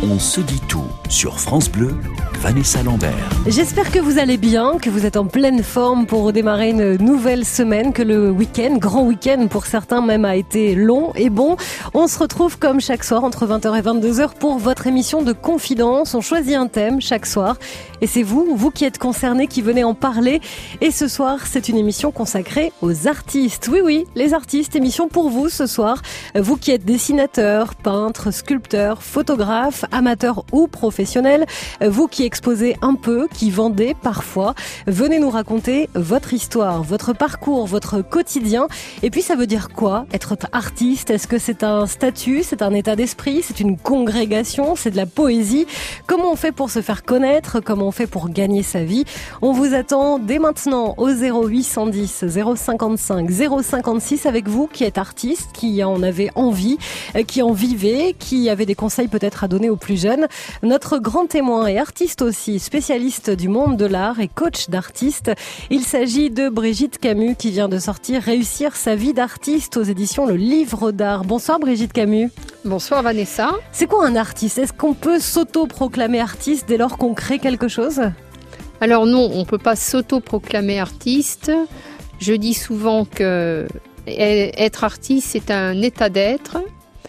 On se dit tout sur France Bleu, Vanessa Lambert. J'espère que vous allez bien, que vous êtes en pleine forme pour redémarrer une nouvelle semaine, que le week-end, grand week-end pour certains même, a été long et bon. On se retrouve comme chaque soir entre 20h et 22h pour votre émission de confidence. On choisit un thème chaque soir et c'est vous qui êtes concernés, qui venez en parler. Et ce soir, c'est une émission consacrée aux artistes. Oui, les artistes, émission pour vous ce soir. Vous qui êtes dessinateur, peintre, sculpteur, photographe, amateur ou professionnel, vous qui exposez un peu, qui vendez parfois, venez nous raconter votre histoire, votre parcours, votre quotidien. Et puis ça veut dire quoi, être artiste? Est-ce que c'est un statut, c'est un état d'esprit, c'est une congrégation, c'est de la poésie? Comment on fait pour se faire connaître? Comment on fait pour gagner sa vie? On vous attend dès maintenant au 0810 055 056 avec vous qui êtes artiste, qui en avez envie, qui en vivez, qui avez des conseils peut-être à donner aux plus jeunes. Notre grand témoin est artiste aussi, spécialiste du monde de l'art et coach d'artistes. Il s'agit de Brigitte Camus qui vient de sortir Réussir sa vie d'artiste aux éditions Le Livre d'Art. Bonsoir Brigitte Camus. Bonsoir Vanessa. C'est quoi un artiste? Est-ce qu'on peut s'auto-proclamer artiste dès lors qu'on crée quelque chose? Alors non, on ne peut pas s'auto-proclamer artiste. Je dis souvent que être artiste, c'est un état d'être.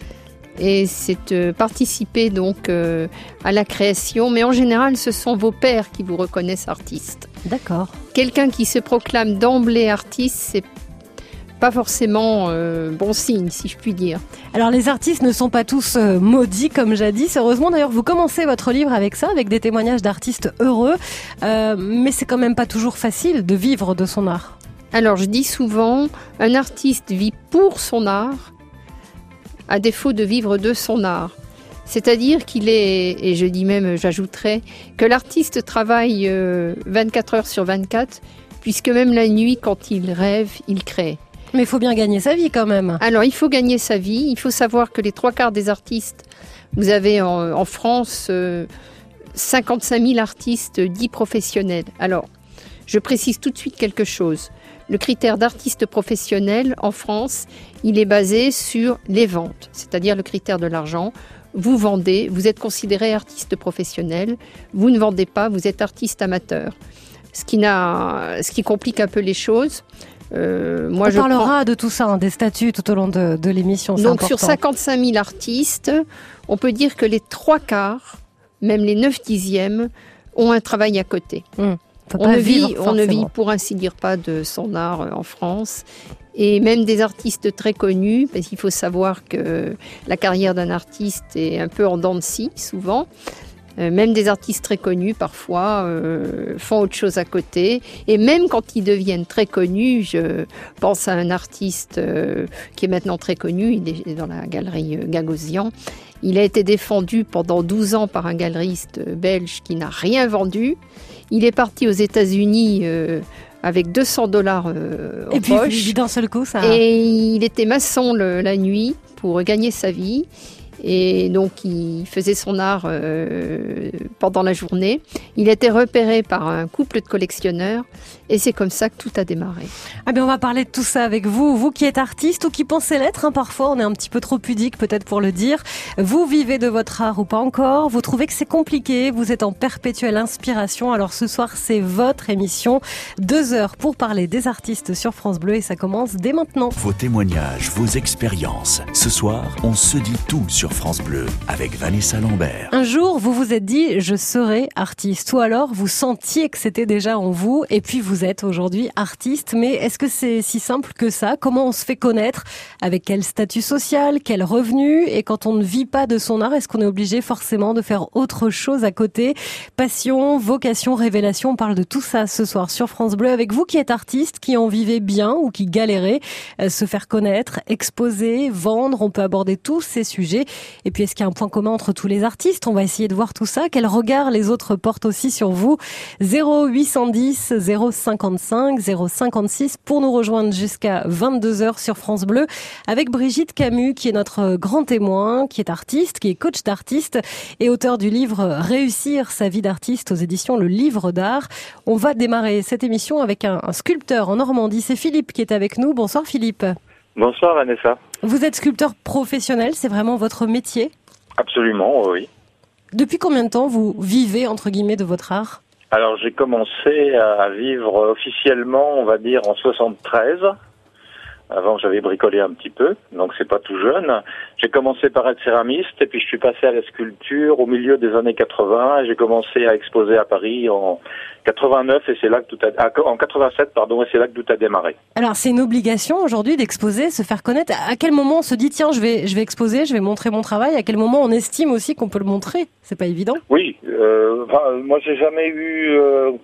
Et c'est participer donc à la création. Mais en général, ce sont vos pairs qui vous reconnaissent artiste. D'accord. Quelqu'un qui se proclame d'emblée artiste, c'est pas forcément bon signe, si je puis dire. Alors les artistes ne sont pas tous maudits comme jadis. Heureusement d'ailleurs, vous commencez votre livre avec ça, avec des témoignages d'artistes heureux. Mais c'est quand même pas toujours facile de vivre de son art. Alors je dis souvent, un artiste vit pour son art, à défaut de vivre de son art. C'est-à-dire qu'il est, et je dis même, j'ajouterais, que l'artiste travaille 24 heures sur 24, puisque même la nuit, quand il rêve, il crée. Mais il faut bien gagner sa vie quand même. Alors, il faut gagner sa vie. Il faut savoir que les 3/4 des artistes, vous avez en France 55 000 artistes dits professionnels. Alors, je précise tout de suite quelque chose. Le critère d'artiste professionnel en France, il est basé sur les ventes, c'est-à-dire le critère de l'argent. Vous vendez, vous êtes considéré artiste professionnel. Vous ne vendez pas, vous êtes artiste amateur. Ce qui complique un peu les choses. On parlera de tout ça, des statuts tout au long de l'émission. Donc sur 55 000 artistes, on peut dire que les 3/4, même les 9/10, ont un travail à côté. On ne vit, pour ainsi dire, pas de son art en France. Et même des artistes très connus, parce qu'il faut savoir que la carrière d'un artiste est un peu en dents de scie, souvent. Même des artistes très connus, parfois, font autre chose à côté. Et même quand ils deviennent très connus, je pense à un artiste qui est maintenant très connu, il est dans la galerie Gagosian. Il a été défendu pendant 12 ans par un galeriste belge qui n'a rien vendu. Il est parti aux États-Unis avec $200 en poche. Et puis d'un seul coup, ça... Et il était maçon la nuit pour gagner sa vie. Et donc, il faisait son art pendant la journée. Il a été repéré par un couple de collectionneurs et c'est comme ça que tout a démarré. Ah bien, on va parler de tout ça avec vous qui êtes artiste ou qui pensez l'être. Parfois, on est un petit peu trop pudique peut-être pour le dire. Vous vivez de votre art ou pas encore. Vous trouvez que c'est compliqué. Vous êtes en perpétuelle inspiration. Alors ce soir, c'est votre émission. 2 heures pour parler des artistes sur France Bleu et ça commence dès maintenant. Vos témoignages, vos expériences. Ce soir, on se dit tout sur France Bleu avec Vanessa Lambert. Un jour, vous vous êtes dit « je serai artiste » ou alors vous sentiez que c'était déjà en vous et puis vous êtes aujourd'hui artiste. Mais est-ce que c'est si simple que ça? Comment on se fait connaître? Avec quel statut social? Quel revenu? Et quand on ne vit pas de son art, est-ce qu'on est obligé forcément de faire autre chose à côté? Passion, vocation, révélation, on parle de tout ça ce soir sur France Bleu avec vous qui êtes artiste, qui en vivez bien ou qui galérez, se faire connaître, exposer, vendre, on peut aborder tous ces sujets. Et puis, est-ce qu'il y a un point commun entre tous les artistes? On va essayer de voir tout ça. Quel regard les autres portent aussi sur vous? 0810 055 056 pour nous rejoindre jusqu'à 22h sur France Bleu avec Brigitte Camus qui est notre grand témoin, qui est artiste, qui est coach d'artiste et auteur du livre Réussir sa vie d'artiste aux éditions Le Livre d'Art. On va démarrer cette émission avec un sculpteur en Normandie. C'est Philippe qui est avec nous. Bonsoir Philippe. Bonsoir Vanessa. Vous êtes sculpteur professionnel, c'est vraiment votre métier? Absolument, oui. Depuis combien de temps vous vivez, entre guillemets, de votre art ? Alors j'ai commencé à vivre officiellement, on va dire, en 73. Avant, j'avais bricolé un petit peu, donc c'est pas tout jeune. J'ai commencé par être céramiste, et puis je suis passé à la sculpture au milieu des années 80, et j'ai commencé à exposer à Paris en 89, et c'est là que en 87, pardon, et c'est là que tout a démarré. Alors, c'est une obligation aujourd'hui d'exposer, se faire connaître. À quel moment on se dit, tiens, je vais exposer, je vais montrer mon travail? À quel moment on estime aussi qu'on peut le montrer? C'est pas évident. Oui, moi j'ai jamais eu,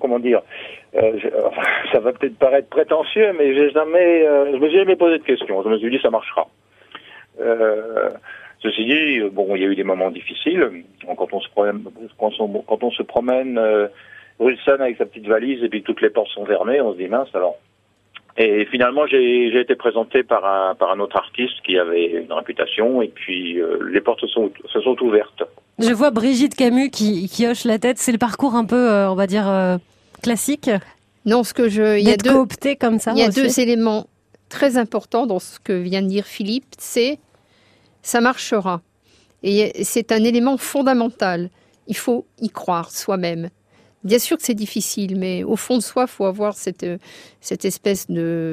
ça va peut-être paraître prétentieux, mais je me suis jamais posé de questions. Je me suis dit, ça marchera. Ceci dit, bon, il y a eu des moments difficiles. Quand on se promène rue de Seine avec sa petite valise et puis toutes les portes sont fermées, on se dit mince alors. Et finalement, j'ai été présenté par un autre artiste qui avait une réputation, et puis les portes se sont ouvertes. Je vois Brigitte Camus qui hoche la tête. C'est le parcours un peu, on va dire, classique. Non, il y a coopté comme ça. Il y a deux éléments très importants dans ce que vient de dire Philippe. C'est ça marchera. Et c'est un élément fondamental. Il faut y croire soi-même. Bien sûr que c'est difficile, mais au fond de soi, il faut avoir cette espèce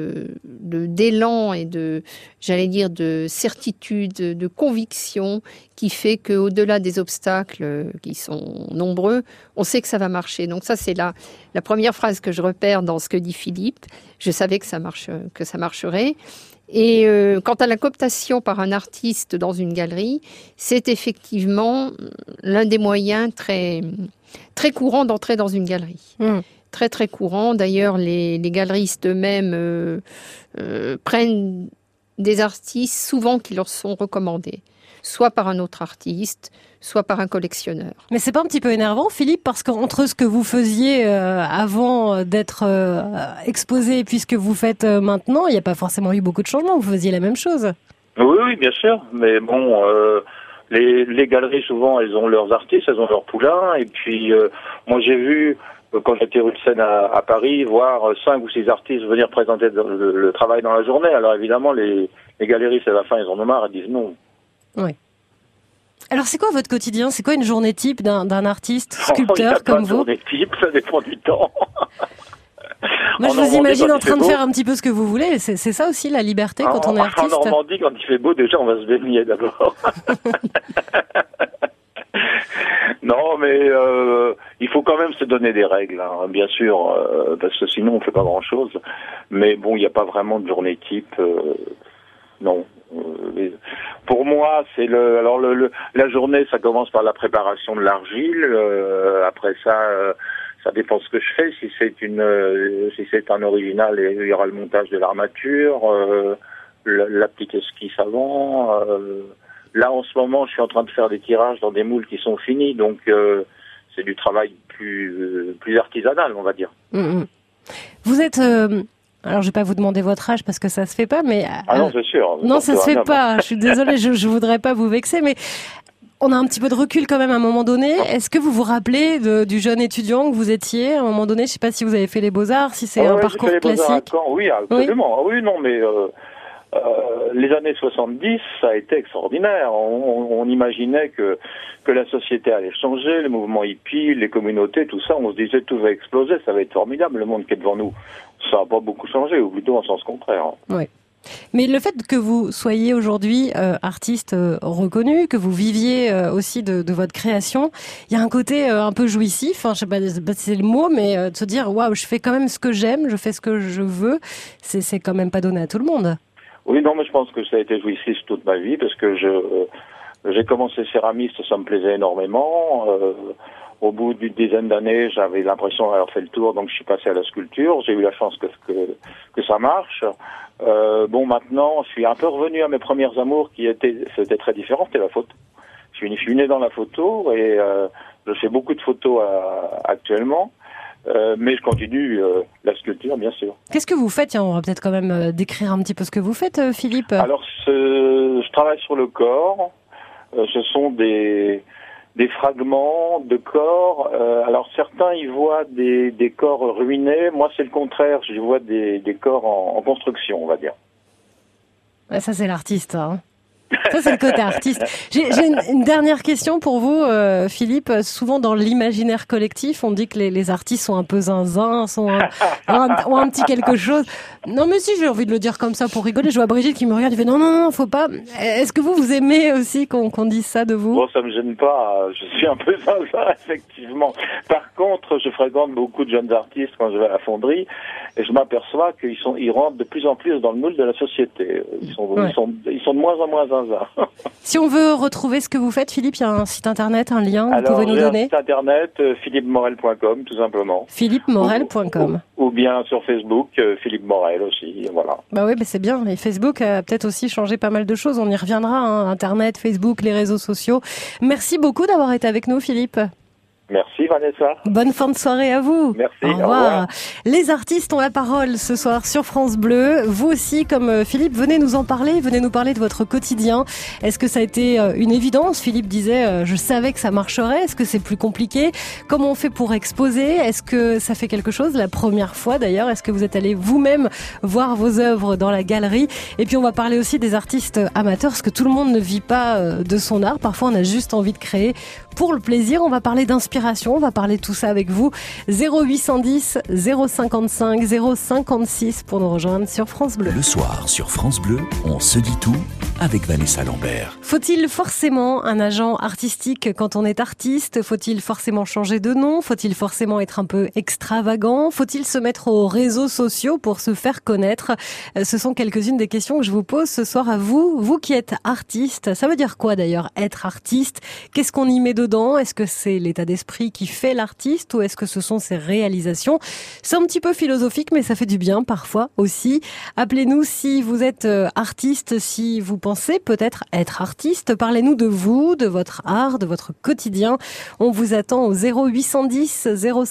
d'élan et de certitude, de conviction qui fait qu'au-delà des obstacles qui sont nombreux, on sait que ça va marcher. Donc ça, c'est la première phrase que je repère dans ce que dit Philippe. Je savais que ça marcherait. Et quant à la cooptation par un artiste dans une galerie, c'est effectivement l'un des moyens très très courant d'entrer dans une galerie. Très très courant. D'ailleurs, les galeristes eux-mêmes prennent des artistes souvent qui leur sont recommandés, soit par un autre artiste, soit par un collectionneur. Mais c'est pas un petit peu énervant, Philippe, parce qu'entre ce que vous faisiez avant d'être exposé et puis ce que vous faites maintenant, il n'y a pas forcément eu beaucoup de changements. Vous faisiez la même chose. Oui, bien sûr. Mais bon, les galeries, souvent, elles ont leurs artistes, elles ont leurs poulains. Et puis, moi, j'ai vu, quand j'étais rue de Seine à Paris, voir 5 ou 6 artistes venir présenter le travail dans la journée. Alors, évidemment, les galeristes, à la fin, ils en ont marre, ils disent non. Oui. Alors, c'est quoi votre quotidien? C'est quoi une journée type d'un artiste sculpteur comme vous? Une journée type, ça dépend du temps. Moi, je vous imagine en train de faire un petit peu ce que vous voulez. C'est ça aussi, la liberté, quand on est artiste? En Normandie, quand il fait beau, déjà, on va se baigner d'abord. Non, mais il faut quand même se donner des règles, hein, bien sûr, parce que sinon, on fait pas grand-chose. Mais bon, il n'y a pas vraiment de journée type, non. Pour moi, c'est la journée, ça commence par la préparation de l'argile. Après ça, ça dépend ce que je fais. Si c'est un original, il y aura le montage de l'armature, la petite esquisse avant. Là, en ce moment, je suis en train de faire des tirages dans des moules qui sont finis, donc c'est du travail plus artisanal, on va dire. Vous êtes alors, je vais pas vous demander votre âge parce que ça se fait pas, mais non, c'est sûr. Non, ça se fait pas. Je suis désolée, je voudrais pas vous vexer, mais on a un petit peu de recul quand même à un moment donné. Est-ce que vous vous rappelez du jeune étudiant que vous étiez à un moment donné? Je sais pas si vous avez fait les Beaux-Arts, si c'est un parcours classique. Oui, absolument. Oui, non, mais les années 70, ça a été extraordinaire. On imaginait que la société allait changer, le mouvement hippie, les communautés, tout ça. On se disait tout va exploser, ça va être formidable, le monde qui est devant nous. Ça n'a pas beaucoup changé, ou plutôt en sens contraire. Oui. Mais le fait que vous soyez aujourd'hui artiste reconnu, que vous viviez aussi de votre création, il y a un côté un peu jouissif, je sais pas si c'est le mot, mais de se dire waouh, je fais quand même ce que j'aime, je fais ce que je veux, c'est quand même pas donné à tout le monde. Oui, non, mais je pense que ça a été jouissif toute ma vie, parce que j'ai commencé céramiste, ça me plaisait énormément. Au bout d'une dizaine d'années, j'avais l'impression d'avoir fait le tour, donc je suis passé à la sculpture. J'ai eu la chance que ça marche. Bon, maintenant, je suis un peu revenu à mes premières amours c'était très différent, c'était la photo. Je suis né dans la photo et je fais beaucoup de photos actuellement. Mais je continue la sculpture, bien sûr. Qu'est-ce que vous faites? Tiens, on va peut-être quand même décrire un petit peu ce que vous faites, Philippe. Alors, je travaille sur le corps. Ce sont des fragments de corps. Alors, certains y voient des corps ruinés. Moi, c'est le contraire. Je vois des corps en construction, on va dire. Ça, c'est l'artiste, hein. Ça, c'est le côté artiste. J'ai une dernière question pour vous, Philippe. Souvent, dans l'imaginaire collectif, on dit que les artistes sont un peu zinzin, ont un petit quelque chose. Non, mais si, j'ai envie de le dire comme ça pour rigoler. Je vois Brigitte qui me regarde et fait non, faut pas. Est-ce que vous aimez aussi qu'on dise ça de vous? Bon, ça me gêne pas. Je suis un peu zinzin, effectivement. Par contre, je fréquente beaucoup de jeunes artistes quand je vais à la fonderie et je m'aperçois ils rentrent de plus en plus dans le moule de la société. Ils sont de moins en moins zinzin. Si on veut retrouver ce que vous faites, Philippe, il y a un site internet, un lien, vous pouvez nous donner? Un site internet, philippemorel.com, tout simplement. philippemorel.com. Ou bien sur Facebook, Philippe Morel aussi, voilà. Bah oui, c'est bien. Et Facebook a peut-être aussi changé pas mal de choses. On y reviendra, hein. Internet, Facebook, les réseaux sociaux. Merci beaucoup d'avoir été avec nous, Philippe. Merci Vanessa. Bonne fin de soirée à vous. Merci. Au revoir. Les artistes ont la parole ce soir sur France Bleu. Vous aussi, comme Philippe, venez nous en parler. Venez nous parler de votre quotidien. Est-ce que ça a été une évidence? Philippe disait, je savais que ça marcherait. Est-ce que c'est plus compliqué? Comment on fait pour exposer? Est-ce que ça fait quelque chose la première fois d'ailleurs? Est-ce que vous êtes allé vous-même voir vos œuvres dans la galerie? Et puis on va parler aussi des artistes amateurs, parce que tout le monde ne vit pas de son art. Parfois on a juste envie de créer pour le plaisir. On va parler d'inspiration. On va parler de tout ça avec vous. 0810 055 056 pour nous rejoindre sur France Bleu. Le soir sur France Bleu, on se dit tout avec Vanessa Lambert. Faut-il forcément un agent artistique quand on est artiste? Faut-il forcément changer de nom? Faut-il forcément être un peu extravagant? Faut-il se mettre aux réseaux sociaux pour se faire connaître? Ce sont quelques-unes des questions que je vous pose ce soir à vous. Vous qui êtes artiste, ça veut dire quoi d'ailleurs être artiste? Qu'est-ce qu'on y met dedans? Est-ce que c'est l'état d'esprit qui fait l'artiste ou est-ce que ce sont ses réalisations? C'est un petit peu philosophique, mais ça fait du bien parfois aussi. Appelez-nous si vous êtes artiste, si vous pensez peut-être être artiste. Parlez-nous de vous, de votre art, de votre quotidien. On vous attend au 0810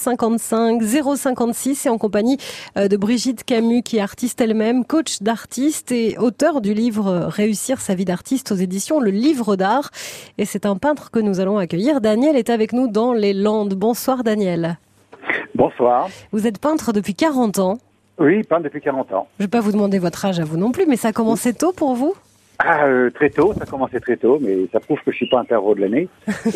055 056 et en compagnie de Brigitte Camus qui est artiste elle-même, coach d'artiste et auteur du livre Réussir sa vie d'artiste aux éditions Le Livre d'Art. Et c'est un peintre que nous allons accueillir. Daniel est avec nous dans les Landes. Bonsoir Daniel. Bonsoir. Vous êtes peintre depuis 40 ans. Oui, peintre depuis 40 ans. Je ne vais pas vous demander votre âge à vous non plus, mais ça a commencé tôt pour vous? Très tôt, ça a commencé très tôt, mais ça prouve que je suis pas un terreau de l'année.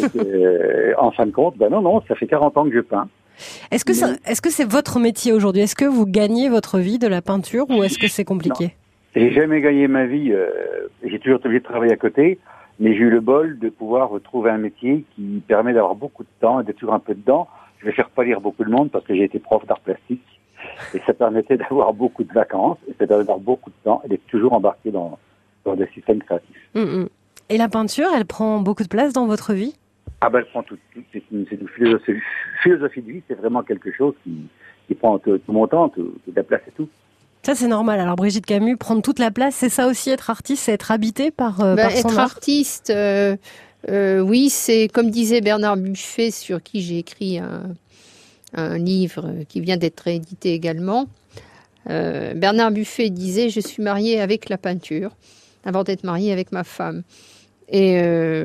En fin de compte, non, ça fait 40 ans que je peins. Est-ce que c'est votre métier aujourd'hui? Est-ce que vous gagnez votre vie de la peinture ou est-ce que c'est compliqué? Non. J'ai jamais gagné ma vie, j'ai toujours été obligé de travailler à côté, mais j'ai eu le bol de pouvoir trouver un métier qui permet d'avoir beaucoup de temps et d'être toujours un peu dedans. Je vais faire pâlir beaucoup de monde parce que j'ai été prof d'art plastique et ça permettait d'avoir beaucoup de vacances et ça permettait d'avoir beaucoup de temps et d'être toujours embarqué dans des systèmes créatifs. Et la peinture, elle prend beaucoup de place dans votre vie? Elle prend tout. C'est une philosophie de vie, c'est vraiment quelque chose qui prend tout mon temps, toute la place et tout. Ça, c'est normal. Alors, Brigitte Camus, prendre toute la place, c'est ça aussi, être artiste, c'est être habité par son être art. Artiste, oui, c'est comme disait Bernard Buffet, sur qui j'ai écrit un livre qui vient d'être réédité également. Bernard Buffet disait « Je suis marié avec la peinture », avant d'être marié avec ma femme. Et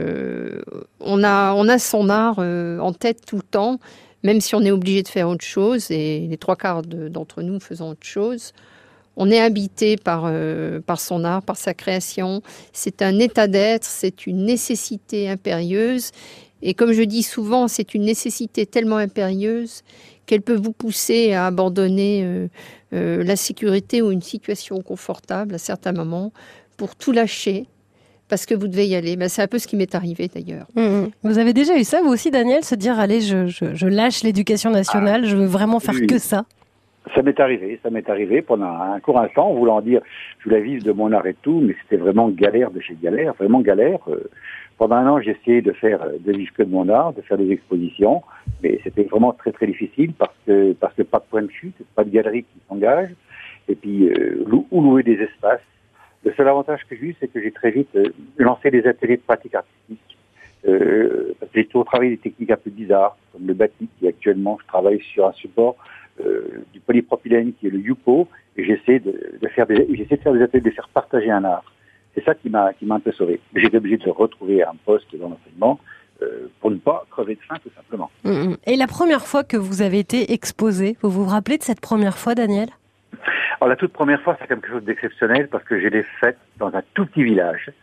on a son art en tête tout le temps, même si on est obligé de faire autre chose, et les trois quarts d'entre nous faisons autre chose. On est habité par son art, par sa création. C'est un état d'être, c'est une nécessité impérieuse. Et comme je dis souvent, c'est une nécessité tellement impérieuse qu'elle peut vous pousser à abandonner la sécurité ou une situation confortable à certains moments pour tout lâcher parce que vous devez y aller. C'est un peu ce qui m'est arrivé d'ailleurs. Vous avez déjà eu ça, vous aussi, Daniel, se dire « Allez, je lâche l'éducation nationale, je veux vraiment faire que ça ». Ça m'est arrivé pendant un court instant, en voulant dire je voulais vivre de mon art et tout, mais c'était vraiment galère de chez galère, vraiment galère. Pendant un an, j'ai essayé de vivre que de mon art, de faire des expositions, mais c'était vraiment très très difficile parce que pas de point de chute, pas de galerie qui s'engage, et puis où louer des espaces. Le seul avantage que j'ai eu, c'est que j'ai très vite lancé des ateliers de pratique artistique. Parce que j'ai toujours travaillé des techniques un peu bizarres, comme le batik, et actuellement je travaille sur un support du polypropylène qui est le Yupo, et j'essaie de faire des ateliers, de faire partager un art. C'est ça qui m'a un peu sauvé. J'ai été obligé de retrouver un poste dans l'enseignement pour ne pas crever de faim, tout simplement. Et la première fois que vous avez été exposé, vous vous rappelez de cette première fois, Daniel? Alors la toute première fois, c'est quelque chose d'exceptionnel parce que je l'ai faite dans un tout petit village.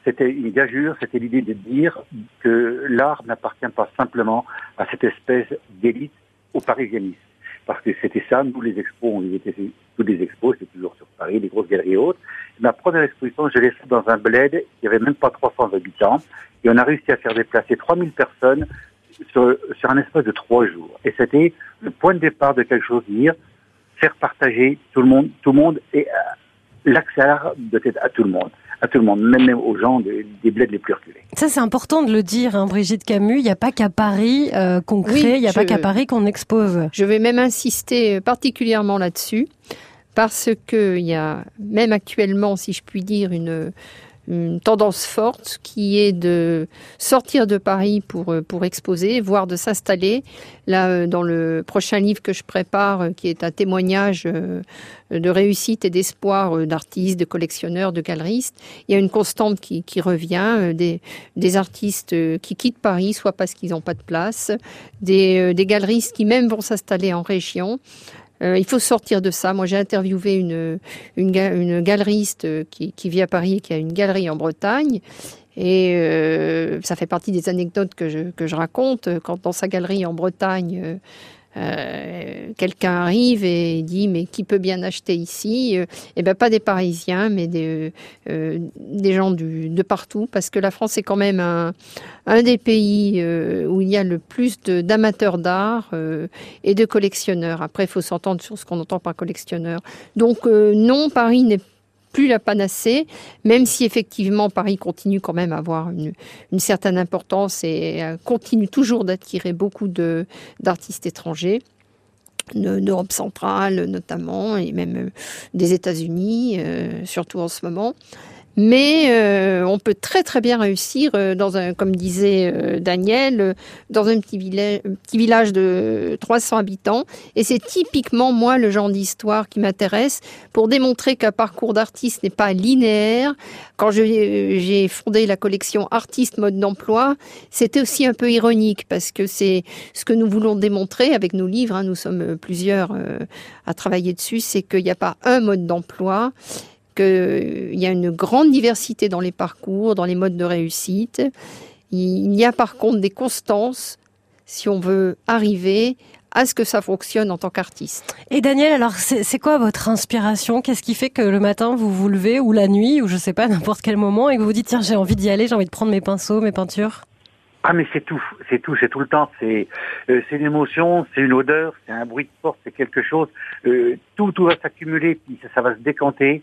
c'était une gageure, c'était l'idée de dire que l'art n'appartient pas simplement à cette espèce d'élite au parisianisme. Parce que c'était ça, nous les expos, on les était tous les expos, c'est toujours sur Paris, les grosses galeries hautes. Ma première exposition, je l'ai faite dans un bled, il n'y avait même pas 300 habitants, et on a réussi à faire déplacer 3000 personnes sur un espace de 3 jours. Et c'était le point de départ de quelque chose, dire, faire partager tout le monde, et l'accès à l'art doit être à tout le monde, même aux gens des bleds les plus reculés. Ça, c'est important de le dire, hein, Brigitte Camus. Il n'y a pas qu'à Paris qu'on crée, il n'y a pas qu'à Paris qu'on expose. Je vais même insister particulièrement là-dessus, parce qu'il y a même actuellement, si je puis dire, une tendance forte qui est de sortir de Paris pour exposer, voire de s'installer. Là, dans le prochain livre que je prépare, qui est un témoignage de réussite et d'espoir d'artistes, de collectionneurs, de galeristes, il y a une constante qui revient, des artistes qui quittent Paris, soit parce qu'ils n'ont pas de place, des galeristes qui même vont s'installer en région. Il faut sortir de ça. Moi, j'ai interviewé une galeriste qui vit à Paris et qui a une galerie en Bretagne. Et ça fait partie des anecdotes que je raconte. Quand dans sa galerie en Bretagne, quelqu'un arrive et dit « mais qui peut bien acheter ici ?» Eh bien, pas des Parisiens, mais des gens de partout, parce que la France est quand même un des pays où il y a le plus d'amateurs d'art et de collectionneurs. Après, il faut s'entendre sur ce qu'on entend par collectionneur. Donc non, Paris n'est plus la panacée, même si effectivement Paris continue quand même à avoir une certaine importance et continue toujours d'attirer beaucoup d'artistes étrangers, d'Europe centrale notamment, et même des États-Unis, surtout en ce moment. Mais on peut très très bien réussir comme disait Daniel, dans un petit village de 300 habitants. Et c'est typiquement moi le genre d'histoire qui m'intéresse pour démontrer qu'un parcours d'artiste n'est pas linéaire. Quand j'ai fondé la collection Artistes Mode d'Emploi, c'était aussi un peu ironique parce que c'est ce que nous voulons démontrer avec nos livres. Hein, nous sommes plusieurs à travailler dessus, c'est qu'il n'y a pas un mode d'emploi, qu'il y a une grande diversité dans les parcours, dans les modes de réussite. Il y a par contre des constances si on veut arriver à ce que ça fonctionne en tant qu'artiste. Et Daniel, alors c'est quoi votre inspiration ? Qu'est-ce qui fait que le matin vous vous levez, ou la nuit, ou je sais pas, n'importe quel moment, et que vous vous dites tiens, j'ai envie d'y aller, j'ai envie de prendre mes pinceaux, mes peintures ? Ah mais c'est tout le temps, c'est une émotion, c'est une odeur, c'est un bruit de porte, c'est quelque chose, tout va s'accumuler, puis ça va se décanter.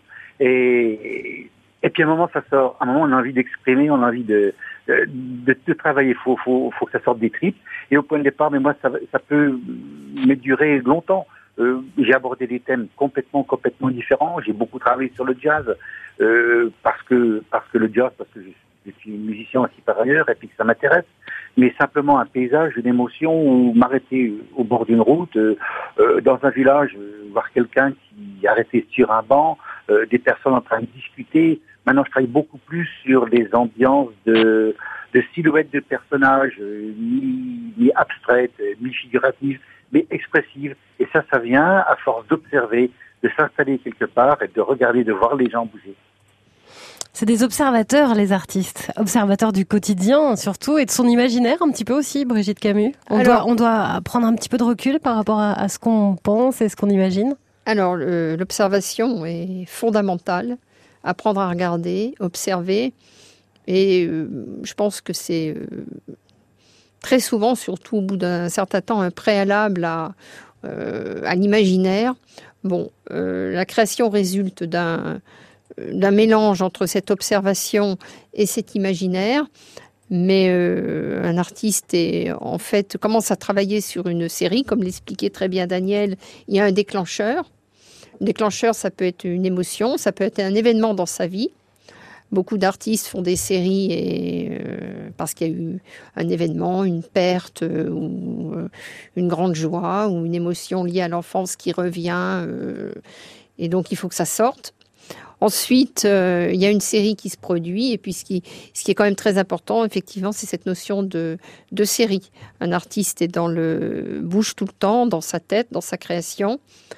Et puis à un moment ça sort, à un moment on a envie d'exprimer, on a envie de travailler, faut que ça sorte des tripes. Et au point de départ, mais moi ça peut me durer longtemps. J'ai abordé des thèmes complètement différents. J'ai beaucoup travaillé sur le jazz parce que je suis musicien aussi par ailleurs et puis que ça m'intéresse. Mais simplement un paysage, une émotion, ou m'arrêter au bord d'une route, dans un village, voir quelqu'un qui est arrêté sur un banc, des personnes en train de discuter. Maintenant, je travaille beaucoup plus sur des ambiances de silhouettes de personnages, ni abstraites, ni figuratives, mais expressives. Et ça vient à force d'observer, de s'installer quelque part et de regarder, de voir les gens bouger. C'est des observateurs, les artistes. Observateurs du quotidien, surtout, et de son imaginaire, un petit peu aussi, Brigitte Camus. On doit prendre un petit peu de recul par rapport à ce qu'on pense et ce qu'on imagine. Alors, l'observation est fondamentale. Apprendre à regarder, observer. Et je pense que c'est très souvent, surtout au bout d'un certain temps, un préalable à l'imaginaire. Bon, la création résulte d'un mélange entre cette observation et cet imaginaire. Mais un artiste commence à travailler sur une série, comme l'expliquait très bien Daniel. Il y a un déclencheur. Le déclencheur, ça peut être une émotion, ça peut être un événement dans sa vie. Beaucoup d'artistes font des séries parce qu'il y a eu un événement, une perte ou une grande joie ou une émotion liée à l'enfance qui revient. Et donc, il faut que ça sorte. Ensuite, il y a une série qui se produit, et puis ce qui est quand même très important, effectivement, c'est cette notion de série. Un artiste bouge tout le temps dans sa tête, dans sa création,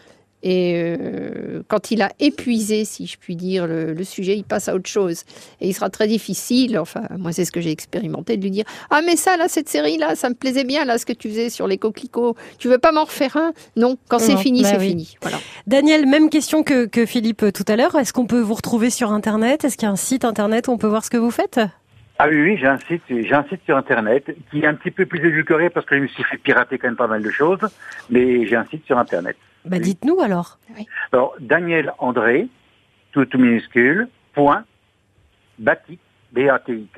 Et quand il a épuisé, si je puis dire, le sujet, il passe à autre chose. Et il sera très difficile, enfin, moi c'est ce que j'ai expérimenté, de lui dire « Ah mais ça, là, cette série-là, ça me plaisait bien, là, ce que tu faisais sur les coquelicots. Tu veux pas m'en refaire un ?» Non, quand c'est fini, c'est fini. Voilà. Daniel, même question que Philippe tout à l'heure. Est-ce qu'on peut vous retrouver sur Internet ? Est-ce qu'il y a un site Internet où on peut voir ce que vous faites ? Ah oui, j'ai un site sur Internet qui est un petit peu plus édulcoré parce que je me suis fait pirater quand même pas mal de choses, mais j'ai un site sur Internet. Bah, dites-nous alors. Oui. Alors, Daniel André, tout minuscule, point, batik, B-A-T-I-K,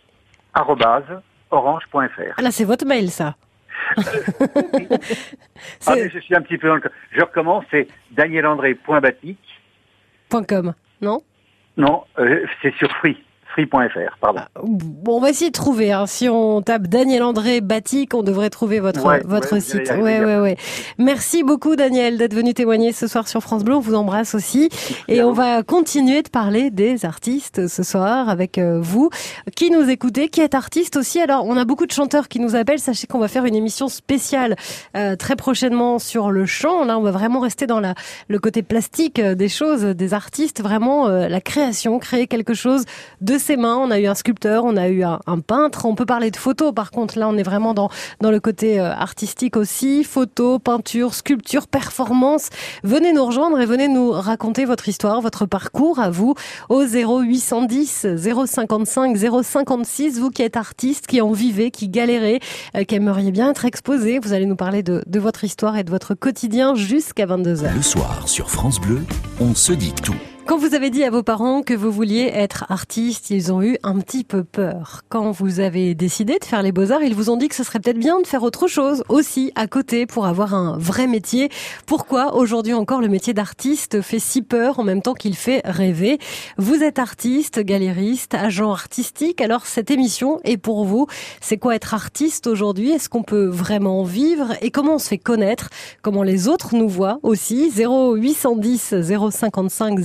@orange.fr. Ah là, c'est votre mail, ça. Mais je suis un petit peu... Je recommence, c'est danielandré.batik. .com, non ? Non, c'est sur free.fr, pardon. Bon, on va essayer de trouver. Si on tape Daniel André Batik, on devrait trouver votre site. Ouais. Merci beaucoup, Daniel, d'être venu témoigner ce soir sur France Bleu. On vous embrasse aussi. Et on va continuer de parler des artistes ce soir avec vous, qui nous écoutez, qui êtes artiste aussi. Alors, on a beaucoup de chanteurs qui nous appellent. Sachez qu'on va faire une émission spéciale très prochainement sur le chant. Là, on va vraiment rester dans le côté plastique des choses, des artistes. Vraiment, la création, créer quelque chose de ses mains. On a eu un sculpteur, on a eu un peintre. On peut parler de photos. Par contre, là, on est vraiment dans le côté artistique aussi. Photos, peinture, sculpture, performance. Venez nous rejoindre et venez nous raconter votre histoire, votre parcours à vous au 0810 055 056. Vous qui êtes artiste, qui en vivez, qui galérez, qui aimeriez bien être exposé. Vous allez nous parler de votre histoire et de votre quotidien jusqu'à 22h. Le soir, sur France Bleu, on se dit tout. Quand vous avez dit à vos parents que vous vouliez être artiste, ils ont eu un petit peu peur. Quand vous avez décidé de faire les Beaux-Arts, ils vous ont dit que ce serait peut-être bien de faire autre chose aussi à côté pour avoir un vrai métier. Pourquoi aujourd'hui encore le métier d'artiste fait si peur en même temps qu'il fait rêver ? Vous êtes artiste, galériste, agent artistique. Alors cette émission est pour vous. C'est quoi être artiste aujourd'hui ? Est-ce qu'on peut vraiment vivre ? Et comment on se fait connaître ? Comment les autres nous voient aussi ? 0810 055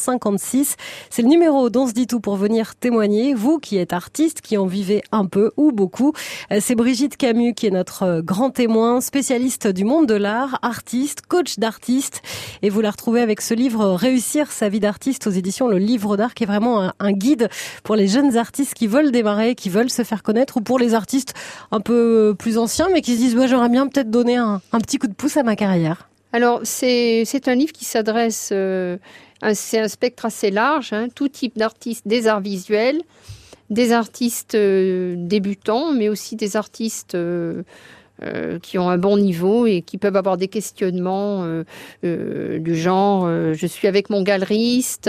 056. C'est le numéro dont se dit tout pour venir témoigner. Vous qui êtes artiste, qui en vivez un peu ou beaucoup. C'est Brigitte Camus qui est notre grand témoin, spécialiste du monde de l'art, artiste, coach d'artiste. Et vous la retrouvez avec ce livre Réussir sa vie d'artiste aux éditions Le Livre d'Art, qui est vraiment un guide pour les jeunes artistes qui veulent démarrer, qui veulent se faire connaître, ou pour les artistes un peu plus anciens mais qui se disent j'aimerais bien peut-être donner un petit coup de pouce à ma carrière. Alors c'est un livre qui s'adresse... c'est un spectre assez large, tout type d'artistes, des arts visuels, des artistes débutants, mais aussi des artistes qui ont un bon niveau et qui peuvent avoir des questionnements du genre je suis avec mon galeriste,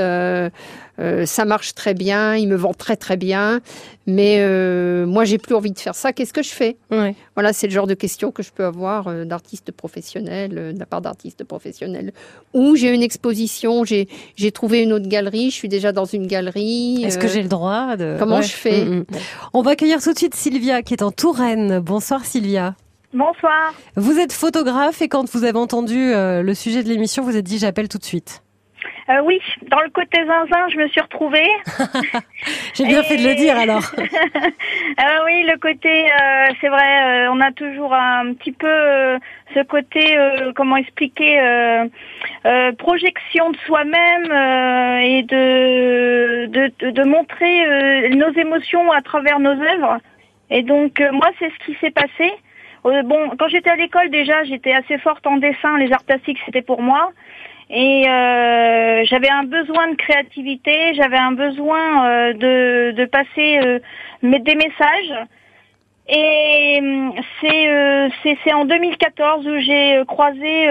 ça marche très bien, il me vend très très bien, mais moi j'ai plus envie de faire ça, qu'est-ce que je fais ? Ouais. Voilà, c'est le genre de questions que je peux avoir d'artistes professionnels, de la part d'artistes professionnels. Ou j'ai une exposition, j'ai trouvé une autre galerie, je suis déjà dans une galerie. Est-ce que j'ai le droit de... Comment je fais ? On va accueillir tout de suite Sylvia qui est en Touraine. Bonsoir Sylvia. Bonsoir. Vous êtes photographe et quand vous avez entendu le sujet de l'émission, vous êtes dit j'appelle tout de suite. Oui, dans le côté zinzin, je me suis retrouvée. J'ai bien fait de le dire alors. Oui, le côté, c'est vrai, on a toujours un petit peu ce côté, comment expliquer, projection de soi-même et de montrer nos émotions à travers nos œuvres. Et donc, moi, c'est ce qui s'est passé. Bon, quand j'étais à l'école, déjà, j'étais assez forte en dessin. Les arts plastiques, c'était pour moi. Et j'avais un besoin de créativité, j'avais un besoin de passer des messages. Et c'est en 2014 où j'ai croisé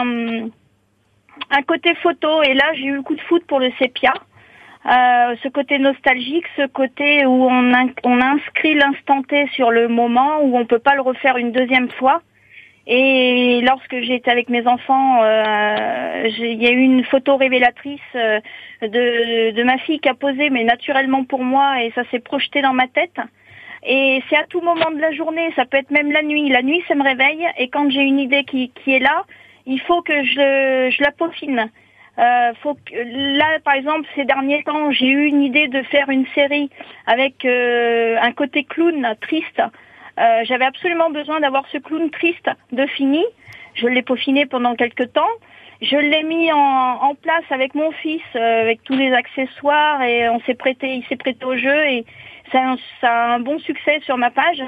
un côté photo. Et là, j'ai eu le coup de foudre pour le sépia. Ce côté nostalgique, ce côté où on inscrit l'instant T sur le moment, où on peut pas le refaire une deuxième fois. Et lorsque j'étais avec mes enfants, il y a eu une photo révélatrice de ma fille qui a posé, mais naturellement pour moi, et ça s'est projeté dans ma tête. Et c'est à tout moment de la journée, ça peut être même la nuit. La nuit, ça me réveille, et quand j'ai une idée qui est là, il faut que je la peaufine. Là, par exemple, ces derniers temps, j'ai eu une idée de faire une série avec un côté clown triste. J'avais absolument besoin d'avoir ce clown triste de fini, je l'ai peaufiné pendant quelques temps. Je l'ai mis en place avec mon fils, avec tous les accessoires, et il s'est prêté au jeu, et ça a un bon succès sur ma page.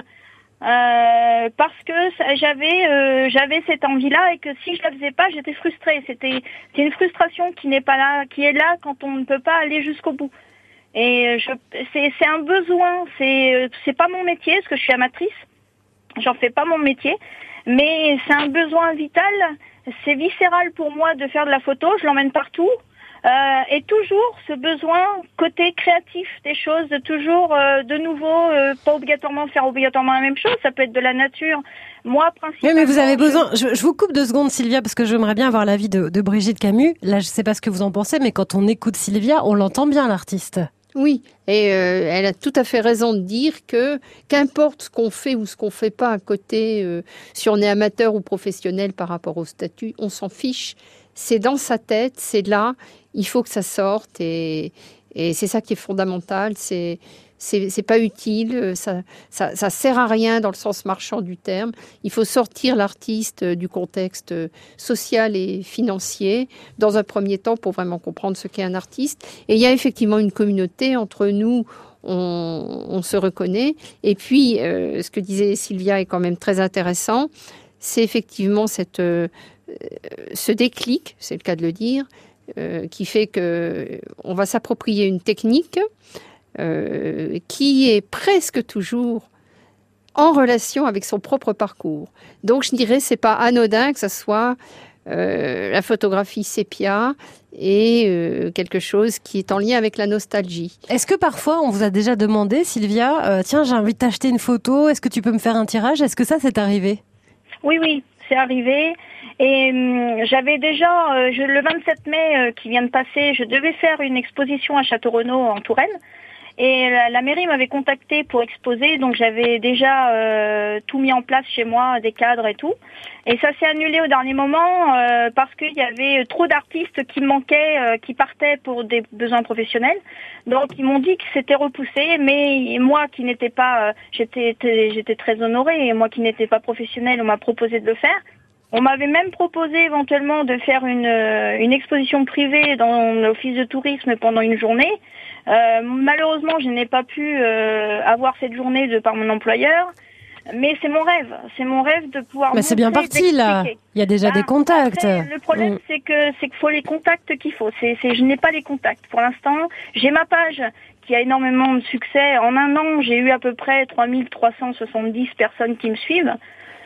Parce que j'avais cette envie-là, et que si je la faisais pas, j'étais frustrée. C'est une frustration qui n'est pas là, qui est là quand on ne peut pas aller jusqu'au bout. Et c'est un besoin. C'est pas mon métier, parce que je suis amatrice. J'en fais pas mon métier, mais c'est un besoin vital. C'est viscéral pour moi de faire de la photo. Je l'emmène partout. Et toujours ce besoin côté créatif des choses, de toujours de nouveau, pas obligatoirement faire la même chose, ça peut être de la nature. Moi, principalement... Oui, mais vous avez besoin... Je vous coupe 2 secondes, Sylvia, parce que j'aimerais bien avoir l'avis de Brigitte Camus. Là, je sais pas ce que vous en pensez, mais quand on écoute Sylvia, on l'entend bien, l'artiste. Oui, et elle a tout à fait raison de dire que qu'importe ce qu'on fait ou ce qu'on fait pas à côté, si on est amateur ou professionnel par rapport au statut, on s'en fiche. C'est dans sa tête, c'est là, il faut que ça sorte, et c'est ça qui est fondamental. C'est pas utile, ça sert à rien dans le sens marchand du terme. Il faut sortir l'artiste du contexte social et financier dans un premier temps pour vraiment comprendre ce qu'est un artiste. Et il y a effectivement une communauté entre nous. On se reconnaît. Et puis, ce que disait Sylvia est quand même très intéressant. C'est effectivement ce déclic, c'est le cas de le dire, qui fait que on va s'approprier une technique qui est presque toujours en relation avec son propre parcours. Donc je dirais c'est pas anodin que ça soit la photographie sépia et quelque chose qui est en lien avec la nostalgie. Est-ce que parfois on vous a déjà demandé, Sylvia, tiens, j'ai envie de t'acheter une photo, est-ce que tu peux me faire un tirage? Est-ce que ça c'est arrivé? Oui, c'est arrivé. Et j'avais déjà, le 27 mai qui vient de passer, je devais faire une exposition à Château-Renaud en Touraine. Et la mairie m'avait contactée pour exposer, donc j'avais déjà tout mis en place chez moi, des cadres et tout. Et ça s'est annulé au dernier moment parce qu'il y avait trop d'artistes qui manquaient, qui partaient pour des besoins professionnels. Donc ils m'ont dit que c'était repoussé, mais moi qui n'étais pas, j'étais très honorée, et moi qui n'étais pas professionnelle, on m'a proposé de le faire. On m'avait même proposé éventuellement de faire une exposition privée dans l'office de tourisme pendant une journée. Malheureusement, je n'ai pas pu avoir cette journée de par mon employeur, mais c'est mon rêve de pouvoir. Mais c'est bien parti là. Il y a déjà des contacts. Après, le problème c'est qu'il faut les contacts qu'il faut. Je n'ai pas les contacts pour l'instant. J'ai ma page qui a énormément de succès. En un an, j'ai eu à peu près 3370 personnes qui me suivent.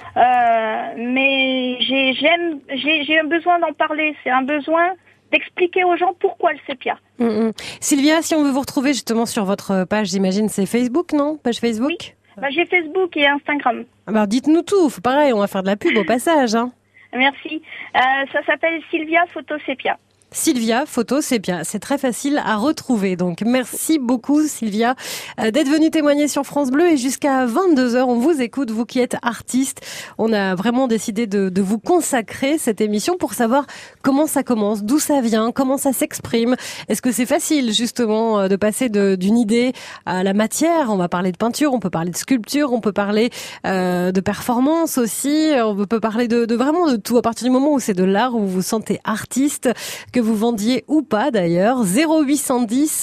Mais j'ai un besoin d'en parler. C'est un besoin d'expliquer aux gens pourquoi le sépia. Sylvia, si on veut vous retrouver justement sur votre page, j'imagine c'est Facebook, non? Page Facebook? Oui. J'ai Facebook et Instagram. Alors dites-nous tout, pareil, on va faire de la pub au passage. Hein. Merci. Ça s'appelle Sylvia Photo Sépia. Sylvia Photo Sépia, c'est très facile à retrouver. Donc merci beaucoup Sylvia d'être venue témoigner sur France Bleu, et jusqu'à 22h on vous écoute, vous qui êtes artiste. On a vraiment décidé de vous consacrer cette émission pour savoir comment ça commence, d'où ça vient, comment ça s'exprime. Est-ce que c'est facile justement de passer d'une idée à la matière? On va parler de peinture, on peut parler de sculpture, on peut parler de performance aussi, on peut parler de vraiment de tout. À partir du moment où c'est de l'art, où vous vous sentez artiste, que vous vendiez ou pas d'ailleurs, 0810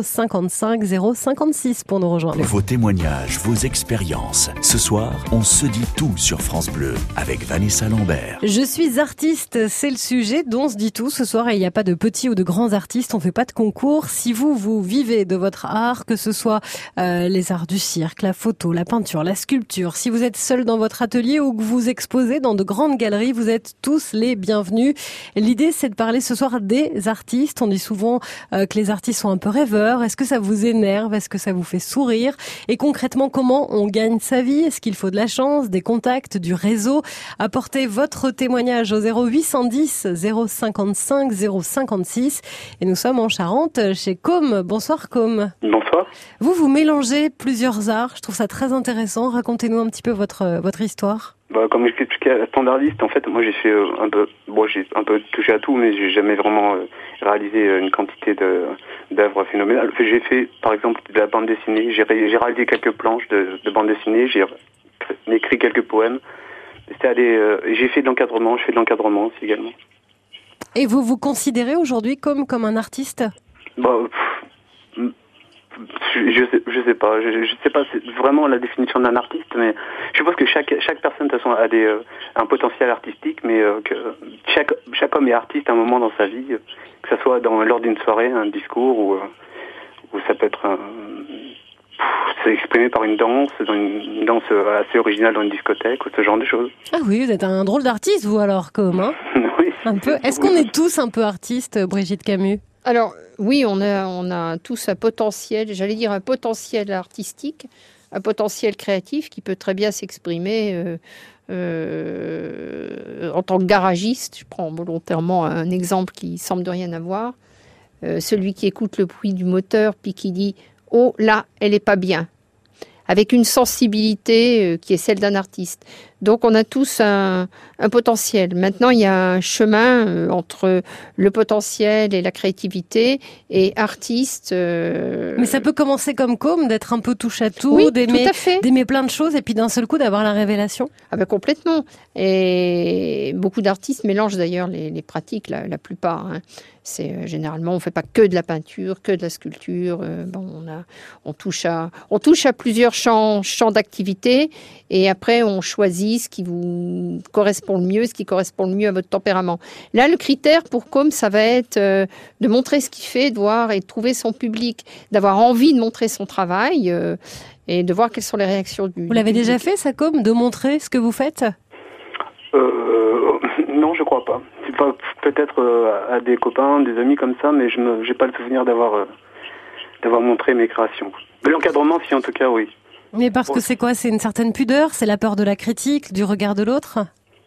055 056 pour nous rejoindre. Vos témoignages, vos expériences. Ce soir, on se dit tout sur France Bleu avec Vanessa Lambert. Je suis artiste, c'est le sujet dont on se dit tout ce soir, et il n'y a pas de petits ou de grands artistes, on fait pas de concours. Si vous vivez de votre art, que ce soit les arts du cirque, la photo, la peinture, la sculpture, si vous êtes seul dans votre atelier ou que vous exposez dans de grandes galeries, vous êtes tous les bienvenus. L'idée c'est de parler ce soir des artistes. On dit souvent que les artistes sont un peu rêveurs. Est-ce que ça vous énerve? Est-ce que ça vous fait sourire? Et concrètement, comment on gagne sa vie? Est-ce qu'il faut de la chance, des contacts, du réseau? Apportez votre témoignage au 0810 055 056. Et nous sommes en Charente, chez Com. Bonsoir Com. Bonsoir. Vous mélangez plusieurs arts. Je trouve ça très intéressant. Racontez-nous un petit peu votre histoire. Comme je l'expliquais, standardiste, en fait, moi j'ai fait j'ai un peu touché à tout, mais j'ai jamais vraiment réalisé une quantité d'œuvres phénoménales. J'ai fait, par exemple, de la bande dessinée. J'ai réalisé quelques planches de bande dessinée. J'ai écrit quelques poèmes. J'ai fait de l'encadrement, je fais de l'encadrement aussi également. Et vous vous considérez aujourd'hui comme un artiste ? Je sais pas. Je sais pas c'est vraiment la définition d'un artiste, mais je suppose que chaque personne de toute façon a un potentiel artistique, mais que chaque homme est artiste à un moment dans sa vie, que ça soit lors d'une soirée, un discours ou ça peut être c'est exprimé par une danse assez originale dans une discothèque ou ce genre de choses. Ah oui, vous êtes un drôle d'artiste vous alors, comme hein ? Oui. Un peu. Est-ce qu'on est tous un peu artistes, Brigitte Camus ? Alors oui, on a tous un potentiel, j'allais dire un potentiel artistique, un potentiel créatif qui peut très bien s'exprimer en tant que garagiste. Je prends volontairement un exemple qui semble de rien avoir. Celui qui écoute le bruit du moteur puis qui dit « Oh là, elle est pas bien », avec une sensibilité qui est celle d'un artiste. Donc on a tous un potentiel. Maintenant, il y a un chemin entre le potentiel et la créativité et artiste. Mais ça peut commencer comme d'être un peu touche à tout, oui, d'aimer plein de choses et puis d'un seul coup d'avoir la révélation. Ah ben complètement. Et beaucoup d'artistes mélangent d'ailleurs les pratiques, la plupart. Hein. C'est généralement on fait pas que de la peinture, que de la sculpture. On touche à plusieurs champs d'activité et après on choisit ce qui vous correspond le mieux, ce qui correspond le mieux à votre tempérament. Là, le critère pour Com, ça va être de montrer ce qu'il fait, de voir et de trouver son public, d'avoir envie de montrer son travail et de voir quelles sont les réactions du public. Vous l'avez déjà fait, ça, Com, de montrer ce que vous faites ? Non, je crois pas. C'est pas peut-être à des copains, des amis comme ça, mais j'ai pas le souvenir d'avoir montré mes créations. Mais l'encadrement, si, en tout cas, oui. Mais parce que c'est quoi ? C'est une certaine pudeur ? C'est la peur de la critique, du regard de l'autre ?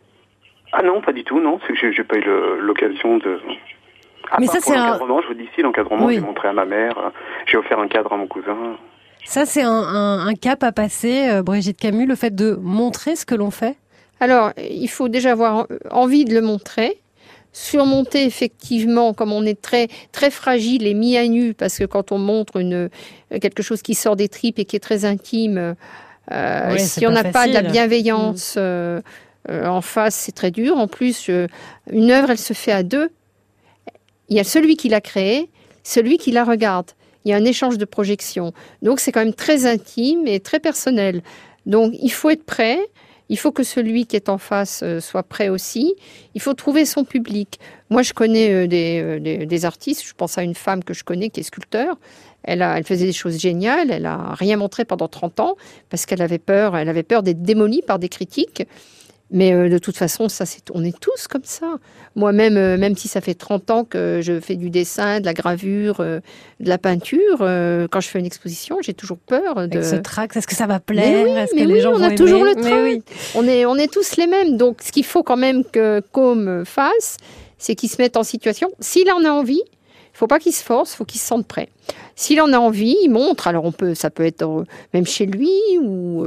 Ah non, pas du tout, non. C'est que j'ai pas eu l'occasion de... Mais ça, c'est l'encadrement, je vous dis si, l'encadrement, oui. J'ai montré à ma mère, j'ai offert un cadre à mon cousin. Ça, c'est un cap à passer, Brigitte Camus, le fait de montrer ce que l'on fait ? Alors, il faut déjà avoir envie de le montrer. Surmonter effectivement, comme on est très très fragile et mis à nu, parce que quand on montre quelque chose qui sort des tripes et qui est très intime, si on n'a pas de la bienveillance en face, c'est très dur. En plus, une œuvre, elle se fait à deux. Il y a celui qui l'a créée, celui qui la regarde. Il y a un échange de projections. Donc c'est quand même très intime et très personnel. Donc il faut être prêt. Il faut que celui qui est en face soit prêt aussi. Il faut trouver son public. Moi, je connais des artistes. Je pense à une femme que je connais qui est sculpteur. Elle faisait des choses géniales. Elle n'a rien montré pendant 30 ans parce qu'elle avait peur. Elle avait peur d'être démolie par des critiques. Mais de toute façon, on est tous comme ça. Moi-même, même si ça fait 30 ans que je fais du dessin, de la gravure, de la peinture, quand je fais une exposition, j'ai toujours peur de... Avec ce trac, est-ce que ça va plaire ? Est-ce que les gens vont aimer ? On a toujours le trac. Oui. On est tous les mêmes. Donc, ce qu'il faut quand même que Com fasse, c'est qu'il se mette en situation. S'il en a envie, il ne faut pas qu'il se force, il faut qu'il se sente prêt. S'il en a envie, il montre. Alors ça peut être même chez lui ou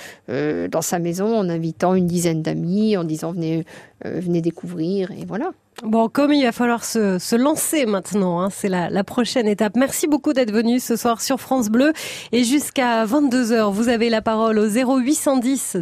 dans sa maison en invitant une dizaine d'amis, en disant venez découvrir et voilà. Bon, comme il va falloir se lancer maintenant, hein, c'est la prochaine étape. Merci beaucoup d'être venu ce soir sur France Bleu. Et jusqu'à 22h, vous avez la parole au 0810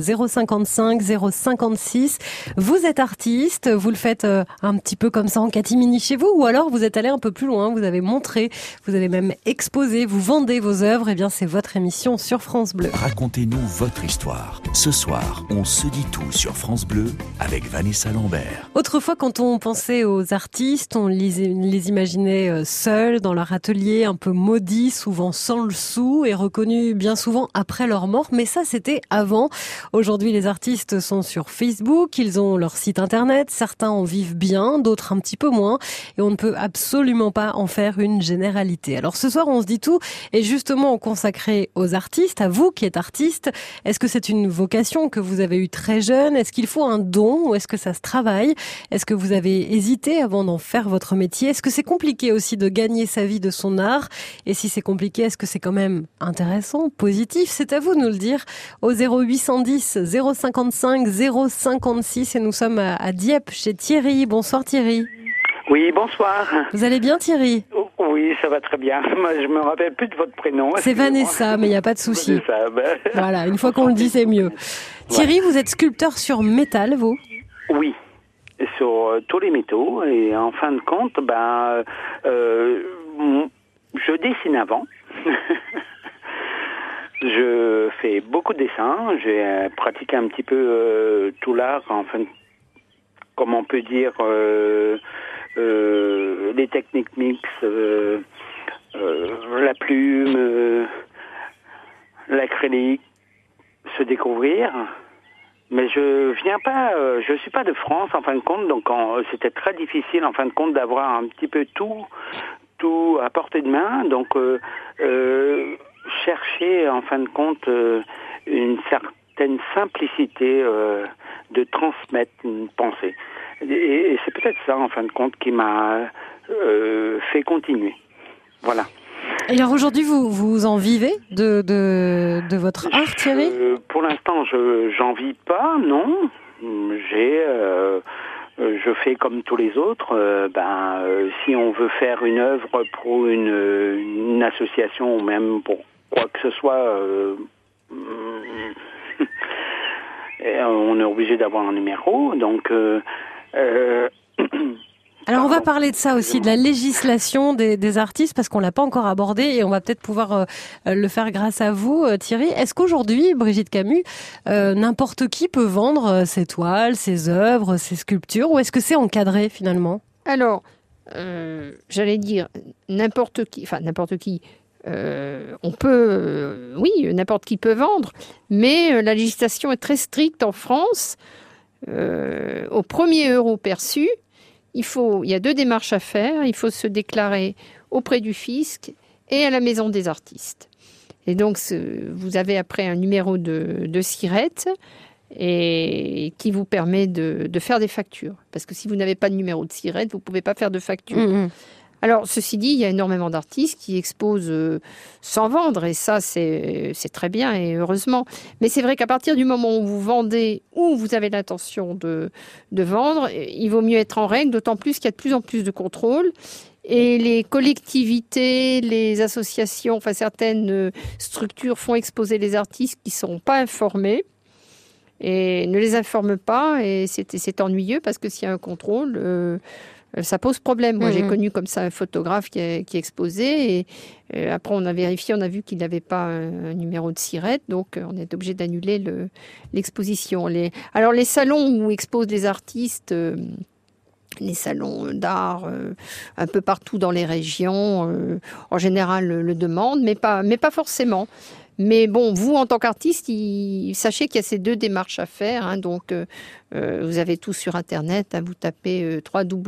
055 056. Vous êtes artiste, vous le faites un petit peu comme ça en catimini chez vous, ou alors vous êtes allé un peu plus loin, vous avez montré, vous avez même exposé, vous vendez vos œuvres. Eh bien, c'est votre émission sur France Bleu. Racontez-nous votre histoire. Ce soir, on se dit tout sur France Bleu avec Vanessa Lambert. Autrefois, quand on pensait aux artistes, on les imaginait seuls dans leur atelier, un peu maudits, souvent sans le sou et reconnus bien souvent après leur mort. Mais ça, c'était avant. Aujourd'hui, les artistes sont sur Facebook, ils ont leur site internet. Certains en vivent bien, d'autres un petit peu moins. Et on ne peut absolument pas en faire une généralité. Alors ce soir, on se dit tout est justement consacré aux artistes, à vous qui êtes artiste. Est-ce que c'est une vocation que vous avez eue très jeune ? Est-ce qu'il faut un don ou est-ce que ça se travaille ? Est-ce que vous avez hésité avant d'en faire votre métier ? Est-ce que c'est compliqué aussi de gagner sa vie de son art ? Et si c'est compliqué, est-ce que c'est quand même intéressant, positif ? C'est à vous de nous le dire au 0810 055 056 et nous sommes à Dieppe chez Thierry. Bonsoir Thierry. Oui, bonsoir. Vous allez bien Thierry ? Oui, Oui, ça va très bien. Moi, je me rappelle plus de votre prénom. C'est Vanessa, mais il n'y a pas de souci. Voilà, une fois qu'on le dit, c'est mieux. Thierry, vous êtes sculpteur sur métal, vous ? Oui, sur tous les métaux. Et en fin de compte, je dessine avant. Je fais beaucoup de dessins. J'ai pratiqué un petit peu tout l'art, enfin, comme on peut dire, les techniques mixtes, la plume, l'acrylique, se découvrir. Mais je suis pas de France en fin de compte, donc c'était très difficile en fin de compte d'avoir un petit peu tout à portée de main. Donc chercher en fin de compte une certaine simplicité de transmettre une pensée. Et c'est peut-être ça en fin de compte qui m'a fait continuer. Voilà. Et alors aujourd'hui, vous en vivez de votre art, Thierry ? Pour l'instant, j'en vis pas, non. Je fais comme tous les autres. Si on veut faire une œuvre pour une association ou même pour quoi que ce soit, on est obligé d'avoir un numéro. Donc alors on va parler de ça aussi, de la législation des artistes, parce qu'on l'a pas encore abordé et on va peut-être pouvoir le faire grâce à vous, Thierry. Est-ce qu'aujourd'hui, Brigitte Camus, n'importe qui peut vendre ses toiles, ses œuvres, ses sculptures, ou est-ce que c'est encadré finalement ? Alors, j'allais dire n'importe qui, on peut, oui, n'importe qui peut vendre, mais la législation est très stricte en France. Au premier euro perçu, il y a 2 démarches à faire. Il faut se déclarer auprès du fisc et à la maison des artistes. Et donc, vous avez après un numéro de SIRET et qui vous permet de faire des factures. Parce que si vous n'avez pas de numéro de SIRET, vous ne pouvez pas faire de facture. Mmh. Alors, ceci dit, il y a énormément d'artistes qui exposent sans vendre, et ça, c'est très bien, et heureusement. Mais c'est vrai qu'à partir du moment où vous vendez ou vous avez l'intention de vendre, il vaut mieux être en règle, d'autant plus qu'il y a de plus en plus de contrôles. Et les collectivités, les associations, enfin certaines structures font exposer les artistes qui ne sont pas informés et ne les informent pas, et c'est ennuyeux parce que s'il y a un contrôle... ça pose problème. Moi, j'ai connu comme ça un photographe qui exposait, et après on a vérifié, on a vu qu'il n'avait pas un numéro de SIRET, donc on est obligé d'annuler l'exposition. Alors les salons où exposent les artistes, les salons d'art un peu partout dans les régions, en général le demandent, mais pas forcément. Mais bon, vous, en tant qu'artiste, sachez qu'il y a ces 2 démarches à faire. Hein, donc, vous avez tout sur Internet. Hein, vous tapez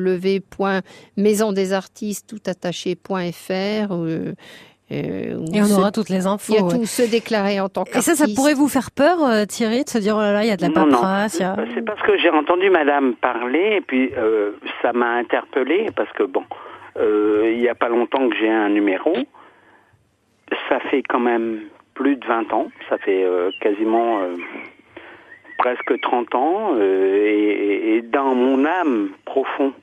www.maisondesartistes.fr. Et on aura toutes les infos. Il y a tout se déclarer en tant qu'artiste. Et ça pourrait vous faire peur, Thierry, de se dire, oh là là, il y a de la paperasse. Non. C'est parce que j'ai entendu madame parler, et puis ça m'a interpellé, parce que bon, il n'y a pas longtemps que j'ai un numéro. Ça fait quand même plus de 20 ans, ça fait quasiment presque 30 ans, et dans mon âme profond,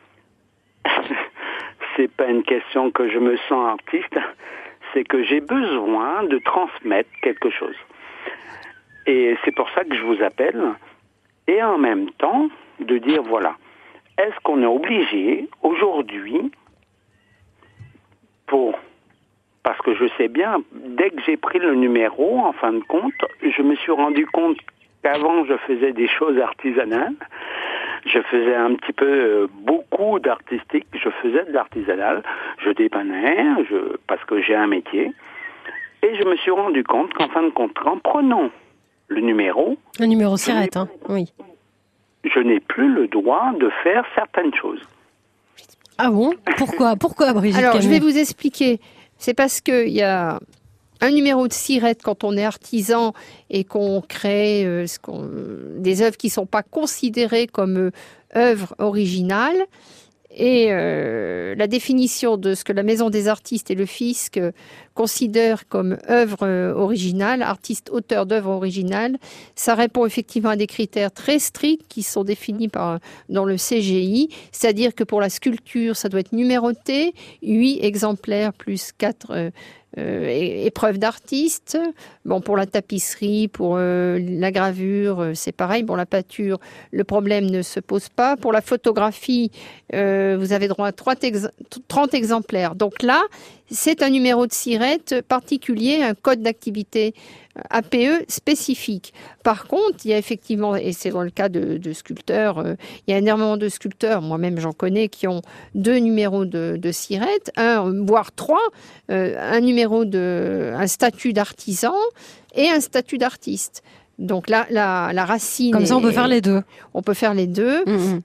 c'est pas une question que je me sens artiste, c'est que j'ai besoin de transmettre quelque chose. Et c'est pour ça que je vous appelle, et en même temps, de dire, voilà, est-ce qu'on est obligé aujourd'hui, parce que je sais bien, dès que j'ai pris le numéro, en fin de compte, je me suis rendu compte qu'avant, je faisais des choses artisanales. Je faisais un petit peu, beaucoup d'artistique. Je faisais de l'artisanal. Je dépannais, parce que j'ai un métier. Et je me suis rendu compte qu'en fin de compte, en prenant le numéro... Le numéro SIRET, hein, oui. Je n'ai plus le droit de faire certaines choses. Ah bon ? Pourquoi, Brigitte Alors, Camus ? je vais vous expliquer. C'est parce qu'il y a un numéro de SIRET quand on est artisan et qu'on crée des œuvres qui ne sont pas considérées comme œuvres originales. Et la définition de ce que la Maison des artistes et le fisc considèrent comme œuvre originale, artiste auteur d'œuvre originale, ça répond effectivement à des critères très stricts qui sont définis dans le CGI, c'est-à-dire que pour la sculpture, ça doit être numéroté, 8 exemplaires plus 4 épreuves d'artistes. Bon, pour la tapisserie, pour la gravure, c'est pareil. Pour la peinture, le problème ne se pose pas. Pour la photographie, vous avez droit à 30 exemplaires. Donc là, c'est un numéro de SIRET particulier, un code d'activité APE spécifique. Par contre, il y a effectivement, et c'est dans le cas de sculpteurs, il y a énormément de sculpteurs, moi-même j'en connais, qui ont 2 numéros de SIRET, voire 3, un statut d'artisan et un statut d'artiste. Donc là, la racine... Comme ça, on peut faire les deux. On peut faire les deux.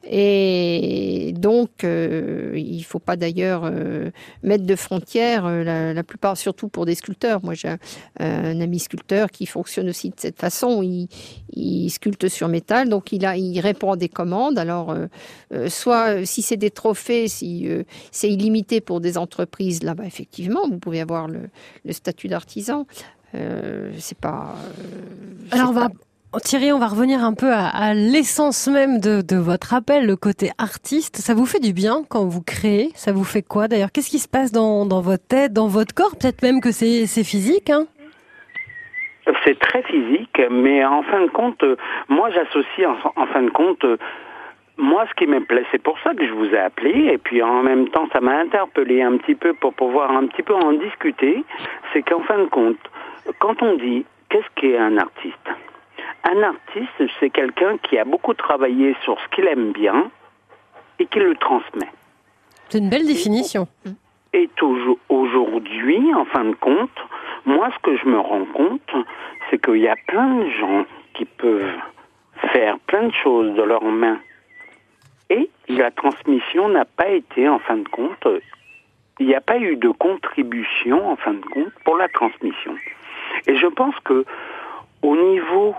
Et donc, il ne faut pas d'ailleurs mettre de frontières, la plupart, surtout pour des sculpteurs. Moi, j'ai un ami sculpteur qui fonctionne aussi de cette façon. Il sculpte sur métal, donc il répond à des commandes. Alors, soit, si c'est des trophées, si c'est illimité pour des entreprises, là, effectivement, vous pouvez avoir le statut d'artisan. C'est pas. Alors Thierry, on va revenir un peu à l'essence même de votre appel, le côté artiste. Ça vous fait du bien quand vous créez? Ça vous fait quoi d'ailleurs? Qu'est-ce qui se passe dans votre tête, dans votre corps? Peut-être même que c'est physique, hein? C'est très physique, mais en fin de compte, moi j'associe en fin de compte. Moi, ce qui me plaît, c'est pour ça que je vous ai appelé, et puis en même temps, ça m'a interpellé un petit peu pour pouvoir un petit peu en discuter. C'est qu'en fin de compte, quand on dit qu'est-ce qu'est un artiste? Un artiste, c'est quelqu'un qui a beaucoup travaillé sur ce qu'il aime bien et qui le transmet. C'est une belle définition. Et aujourd'hui, en fin de compte, moi, ce que je me rends compte, c'est qu'il y a plein de gens qui peuvent faire plein de choses de leurs mains. Et la transmission n'a pas été, en fin de compte, il n'y a pas eu de contribution, en fin de compte, pour la transmission. Et je pense que, au niveau,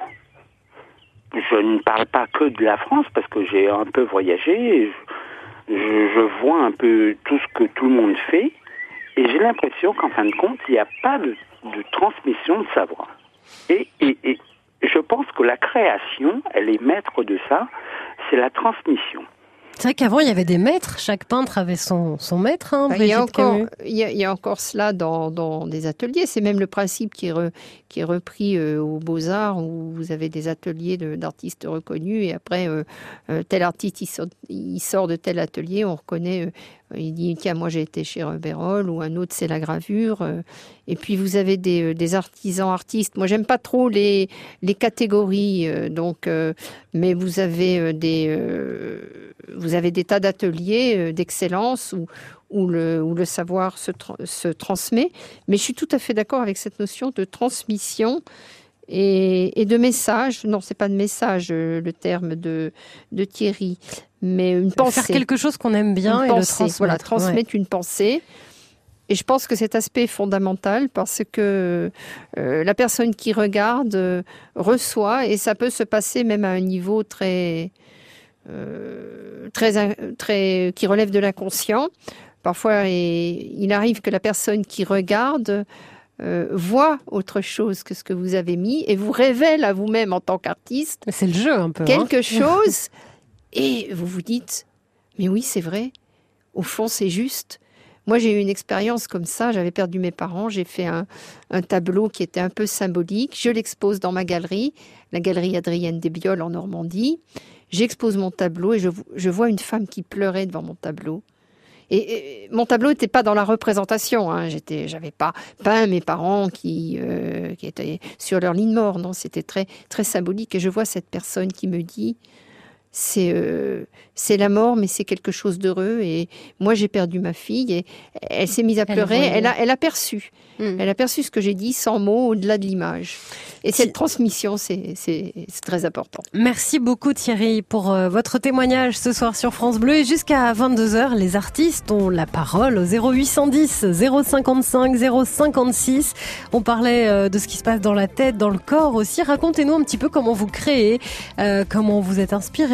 je ne parle pas que de la France, parce que j'ai un peu voyagé, je vois un peu tout ce que tout le monde fait, et j'ai l'impression qu'en fin de compte, il n'y a pas de transmission de savoir. Et je pense que la création, elle est maître de ça, c'est la transmission. C'est vrai qu'avant, il y avait des maîtres. Chaque peintre avait son maître. Hein, il y a encore cela dans des ateliers. C'est même le principe qui est repris aux Beaux-Arts, où vous avez des ateliers d'artistes reconnus. Et après, tel artiste, il sort de tel atelier, on reconnaît... il dit, tiens, moi j'ai été chez Rebérol, ou un autre, c'est la gravure. Et puis vous avez des artisans artistes. Moi, j'aime pas trop les catégories, mais vous avez des tas d'ateliers d'excellence où le savoir se transmet. Mais je suis tout à fait d'accord avec cette notion de transmission et de message. Non, c'est pas de message, le terme de Thierry, mais une pensée. Faire quelque chose qu'on aime bien et le transmettre. Voilà, transmettre une pensée. Et je pense que cet aspect est fondamental parce que la personne qui regarde reçoit, et ça peut se passer même à un niveau très qui relève de l'inconscient. Parfois, il arrive que la personne qui regarde voit autre chose que ce que vous avez mis et vous révèle à vous-même en tant qu'artiste. C'est le jeu un peu. Quelque chose, et vous vous dites, mais oui, c'est vrai. Au fond, c'est juste. Moi, j'ai eu une expérience comme ça. J'avais perdu mes parents. J'ai fait un tableau qui était un peu symbolique. Je l'expose dans ma galerie, la galerie Adrienne Desbioles en Normandie. J'expose mon tableau et je vois une femme qui pleurait devant mon tableau. Et mon tableau n'était pas dans la représentation. Hein. J'avais pas peint mes parents qui étaient sur leur lit de mort. Non, c'était très, très symbolique. Et je vois cette personne qui me dit, c'est la mort, mais c'est quelque chose d'heureux. Et moi, j'ai perdu ma fille. Et elle s'est mise à pleurer. Elle a perçu. Elle a perçu ce que j'ai dit sans mots, au-delà de l'image. Et cette transmission, c'est très important. Merci beaucoup Thierry pour votre témoignage ce soir sur France Bleu. Et jusqu'à 22h, les artistes ont la parole au 0810 055 056. On parlait de ce qui se passe dans la tête, dans le corps aussi. Racontez-nous un petit peu comment vous créez, comment vous êtes inspiré,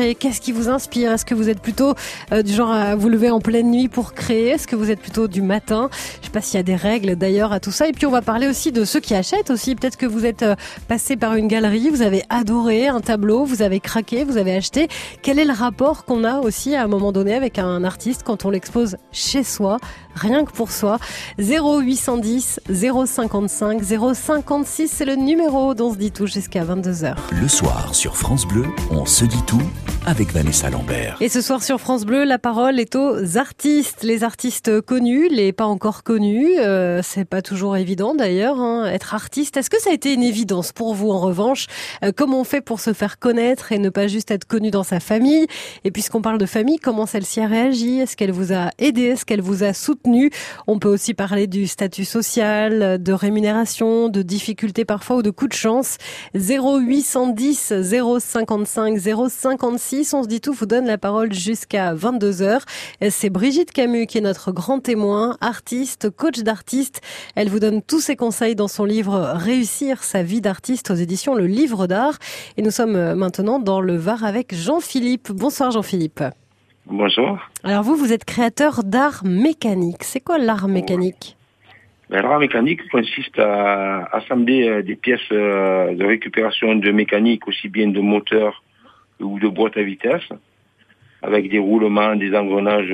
créer? Qu'est-ce qui vous inspire? Est-ce que vous êtes plutôt du genre à vous lever en pleine nuit pour créer? Est-ce que vous êtes plutôt du matin? Je sais pas s'il y a des règles d'ailleurs à tout ça. Et puis on va parler aussi de ceux qui achètent aussi. Peut-être que vous êtes passé par une galerie, vous avez adoré un tableau, vous avez craqué, vous avez acheté. Quel est le rapport qu'on a aussi à un moment donné avec un artiste quand on l'expose chez soi, rien que pour soi? 0810 055 056, c'est le numéro dont on se dit tout jusqu'à 22h. Le soir sur France Bleu, on se dit tout avec Vanessa Lambert. Et ce soir sur France Bleu, la parole est aux artistes. Les artistes connus, les pas encore connus. C'est pas toujours évident d'ailleurs, être artiste. Est-ce que ça a été une évidence pour vous en revanche? Comment on fait pour se faire connaître et ne pas juste être connu dans sa famille? Et puisqu'on parle de famille, comment celle-ci a réagi? Est-ce qu'elle vous a aidé? Est-ce qu'elle vous a soutenu? On peut aussi parler du statut social, de rémunération, de difficultés parfois ou de coups de chance. 0810 055 056. On se dit tout, vous donne la parole jusqu'à 22h. C'est Brigitte Camus qui est notre grand témoin, artiste, coach d'artiste. Elle vous donne tous ses conseils dans son livre Réussir sa vie d'artiste aux éditions Le Livre d'Art. Et nous sommes maintenant dans le Var avec Jean-Philippe. Bonsoir Jean-Philippe. Bonsoir. Alors vous êtes créateur d'art mécanique. C'est quoi l'art mécanique? L'art mécanique consiste à assembler des pièces de récupération de mécanique, aussi bien de moteurs ou de boîtes à vitesse, avec des roulements, des engrenages,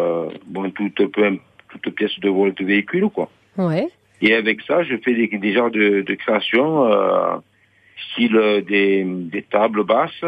toute pièce de véhicule, quoi. Ouais. Et avec ça, je fais des genres de création, style des tables basses,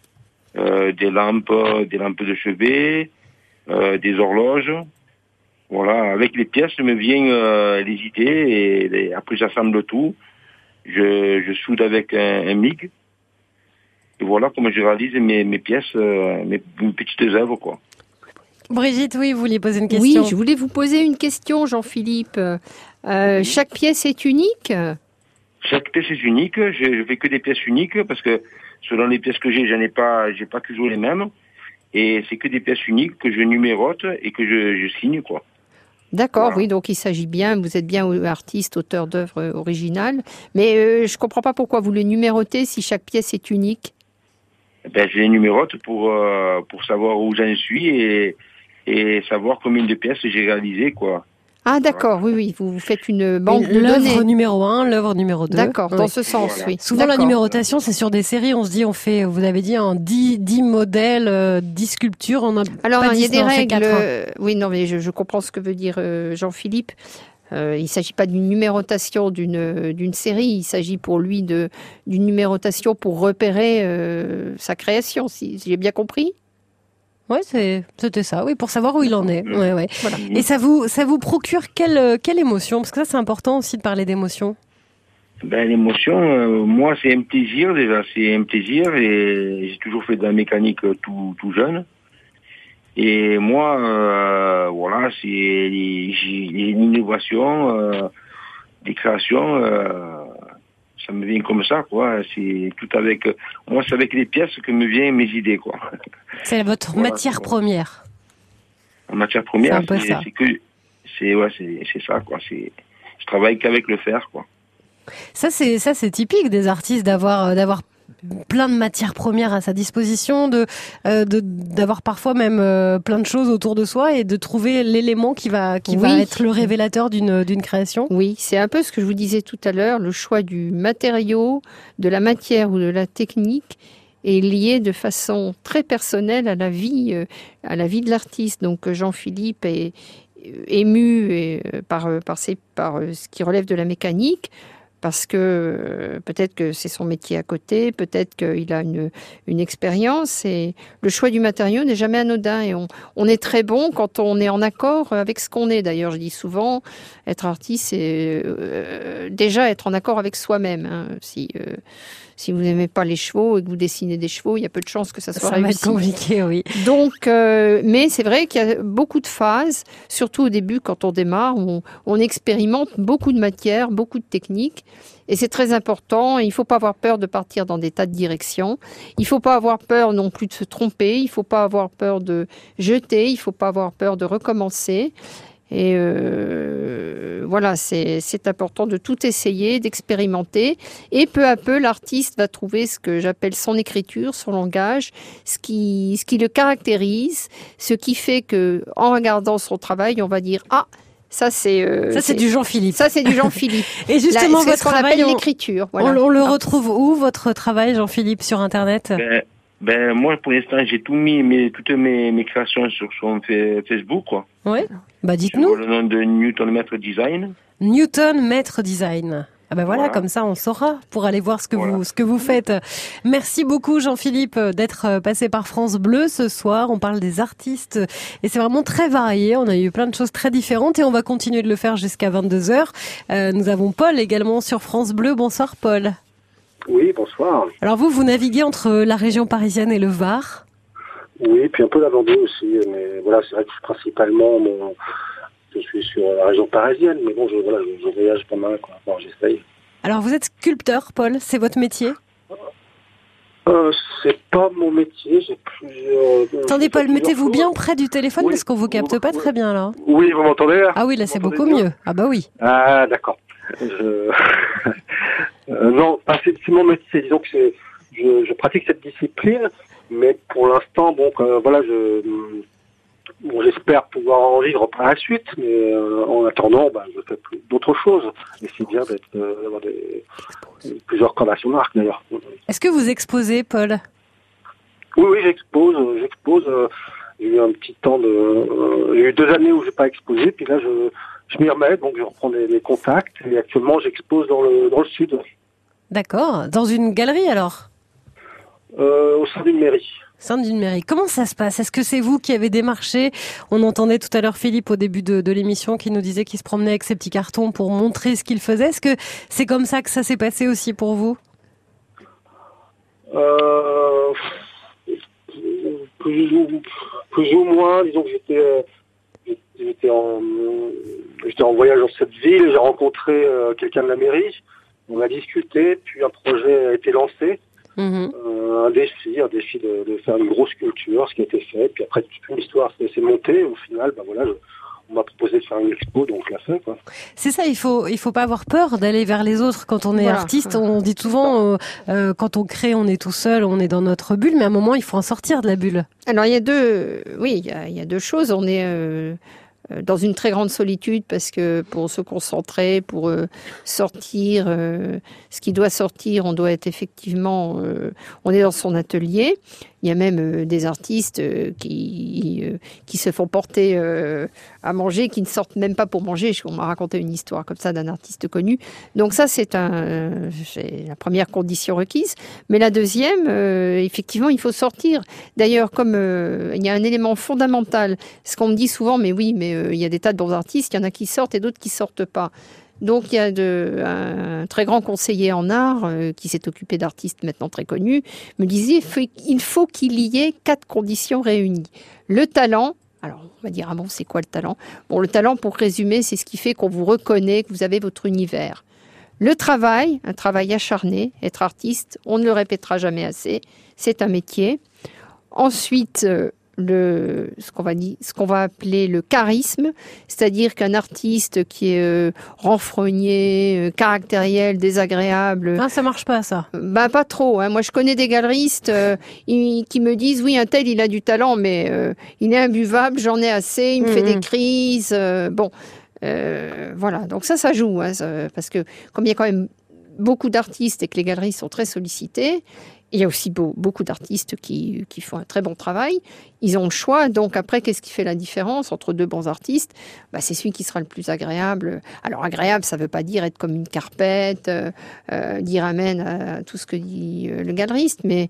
des lampes de chevet, des horloges. Voilà, avec les pièces me viennent les idées et après j'assemble tout. Je soude avec un MIG. Et voilà comment je réalise mes pièces, mes petites œuvres, quoi. Brigitte, oui, vous vouliez poser une question? Oui, je voulais vous poser une question, Jean-Philippe. Chaque pièce est unique? Chaque pièce est unique. Je fais que des pièces uniques parce que selon les pièces que j'ai pas toujours les mêmes. Et c'est que des pièces uniques que je numérote et que je signe, quoi. D'accord, Voilà. oui, donc il s'agit bien, vous êtes bien artiste, auteur d'œuvres originales, mais je comprends pas pourquoi vous les numérotez si chaque pièce est unique. Je les numérote pour savoir où j'en suis et savoir combien de pièces j'ai réalisées, quoi. Ah d'accord, voilà. Oui, vous faites une banque de données. L'œuvre numéro 1, l'œuvre numéro 2. D'accord, dans ce sens, voilà. Oui. Souvent la numérotation, c'est sur des séries, on se dit, on fait, vous avez dit, en 10 modèles, 10 sculptures, on a alors, pas il y a des règles, 4, oui, non, mais je comprends ce que veut dire Jean-Philippe. Il ne s'agit pas d'une numérotation d'une série, il s'agit pour lui d'une numérotation pour repérer sa création, si j'ai bien compris. Oui, c'était ça, oui, pour savoir où il en est. Ouais. Voilà. Et ça vous procure quelle émotion? Parce que ça, c'est important aussi de parler d'émotion. L'émotion, moi, c'est un plaisir déjà, et j'ai toujours fait de la mécanique tout jeune. Et moi, voilà, c'est l'innovation, des créations, ça me vient comme ça, quoi. C'est tout avec, moi, c'est avec les pièces que me viennent mes idées, quoi. C'est votre matière première. La matière première, c'est ça, quoi. Je travaille qu'avec le fer, quoi. Ça c'est typique des artistes d'avoir plein de matières premières à sa disposition, d'avoir parfois même plein de choses autour de soi et de trouver l'élément qui va être le révélateur d'une création. Oui, c'est un peu ce que je vous disais tout à l'heure, le choix du matériau, de la matière ou de la technique est lié de façon très personnelle à la vie de l'artiste. Donc Jean-Philippe est ému par ce qui relève de la mécanique, parce que peut-être que c'est son métier à côté, peut-être qu'il a une expérience, et le choix du matériau n'est jamais anodin, et on est très bon quand on est en accord avec ce qu'on est. D'ailleurs, je dis souvent, être artiste, c'est déjà être en accord avec soi-même, hein. Si vous n'aimez pas les chevaux et que vous dessinez des chevaux, il y a peu de chances que ça soit réussi. Ça va être compliqué, oui. Donc, mais c'est vrai qu'il y a beaucoup de phases, surtout au début quand on démarre, où on expérimente beaucoup de matières, beaucoup de techniques. Et c'est très important. Il ne faut pas avoir peur de partir dans des tas de directions. Il ne faut pas avoir peur non plus de se tromper. Il ne faut pas avoir peur de jeter. Il ne faut pas avoir peur de recommencer. Et voilà, c'est important de tout essayer, d'expérimenter. Et peu à peu, l'artiste va trouver ce que j'appelle son écriture, son langage, ce qui le caractérise, ce qui fait que, en regardant son travail, on va dire « Ah, ça c'est du Jean-Philippe. Ça c'est du Jean-Philippe. » Et justement, c'est votre ce qu'on travail, appelle l'écriture. Voilà. On le retrouve où, votre travail, Jean-Philippe, sur Internet? Moi, pour l'instant, j'ai toutes mes créations sur Facebook, quoi. Oui. Bah, dites-nous. Sur le nom de Newton Maître Design. Newton Maître Design. Ah ben voilà, comme ça on saura pour aller voir ce que vous faites. Merci beaucoup Jean-Philippe d'être passé par France Bleu ce soir. On parle des artistes et c'est vraiment très varié. On a eu plein de choses très différentes et on va continuer de le faire jusqu'à 22h. Nous avons Paul également sur France Bleu. Bonsoir Paul. Oui, bonsoir. Alors vous naviguez entre la région parisienne et le Var? Oui, puis un peu la Vendée aussi. Mais voilà, c'est vrai que principalement je suis sur la région parisienne, mais bon, je voyage pas mal, quoi. Bon, j'essaye. Alors, vous êtes sculpteur, Paul, c'est votre métier? C'est pas mon métier, j'ai plusieurs... Attendez, Paul, mettez-vous bien près du téléphone parce qu'on vous capte pas très bien, là. Oui, vous m'entendez là? Ah oui, là, c'est beaucoup mieux. Ah bah oui. Ah, d'accord. Non, c'est mon métier, disons que je pratique cette discipline, mais pour l'instant, j'espère pouvoir en vivre par la suite, mais en attendant, je fais d'autres choses. Et c'est bien d'avoir plusieurs cordes à son arc, d'ailleurs. Est-ce que vous exposez, Paul? Oui, j'expose. J'ai eu un petit temps j'ai eu 2 années où j'ai pas exposé, puis là, je m'y remets, donc je reprends les contacts, et actuellement, j'expose dans le sud. D'accord. Dans une galerie, alors? Au sein d'une mairie. Comment ça se passe? Est-ce que c'est vous qui avez démarché? On entendait tout à l'heure Philippe au début de l'émission qui nous disait qu'il se promenait avec ses petits cartons pour montrer ce qu'il faisait. Est-ce que c'est comme ça que ça s'est passé aussi pour vous? Plus ou moins. Disons que j'étais en voyage dans cette ville et j'ai rencontré quelqu'un de la mairie. On a discuté, puis un projet a été lancé. Un défi de faire une grosse sculpture, ce qui a été fait. Puis après, toute une histoire s'est montée. Au final, on m'a proposé de faire une expo, donc je l'ai fait, quoi. C'est ça, il faut pas avoir peur d'aller vers les autres quand on est artiste. On dit souvent, quand on crée, on est tout seul, on est dans notre bulle, mais à un moment, il faut en sortir de la bulle. Alors, il y a deux choses. On est dans une très grande solitude parce que pour se concentrer, pour sortir, ce qui doit sortir, on doit être effectivement, on est dans son atelier. Il y a même des artistes qui se font porter à manger, qui ne sortent même pas pour manger. On m'a raconté une histoire comme ça d'un artiste connu. Donc ça, c'est la première condition requise. Mais la deuxième, effectivement, il faut sortir. D'ailleurs, comme il y a un élément fondamental, ce qu'on me dit souvent, mais oui, mais il y a des tas de bons artistes, il y en a qui sortent et d'autres qui sortent pas. Donc il y a un très grand conseiller en art qui s'est occupé d'artistes maintenant très connus, me disait il faut qu'il y ait 4 conditions réunies. Le talent, alors on va dire c'est quoi le talent? Bon, le talent, pour résumer, c'est ce qui fait qu'on vous reconnaît, que vous avez votre univers. Le travail, un travail acharné, être artiste, on ne le répétera jamais assez, c'est un métier. Ensuite, ce qu'on va appeler le charisme, c'est-à-dire qu'un artiste qui est renfrogné, caractériel, désagréable... Ah, ça marche pas, ça. Pas trop. Moi, je connais des galeristes qui me disent, oui, un tel, il a du talent, mais il est imbuvable, j'en ai assez, il me fait des crises. Voilà, donc ça joue, parce que comme il y a quand même beaucoup d'artistes et que les galeries sont très sollicitées, il y a aussi beaucoup d'artistes qui font un très bon travail. Ils ont le choix. Donc après, qu'est-ce qui fait la différence entre 2 bons artistes? C'est celui qui sera le plus agréable. Alors agréable, ça ne veut pas dire être comme une carpette, dire amen à tout ce que dit le galeriste, mais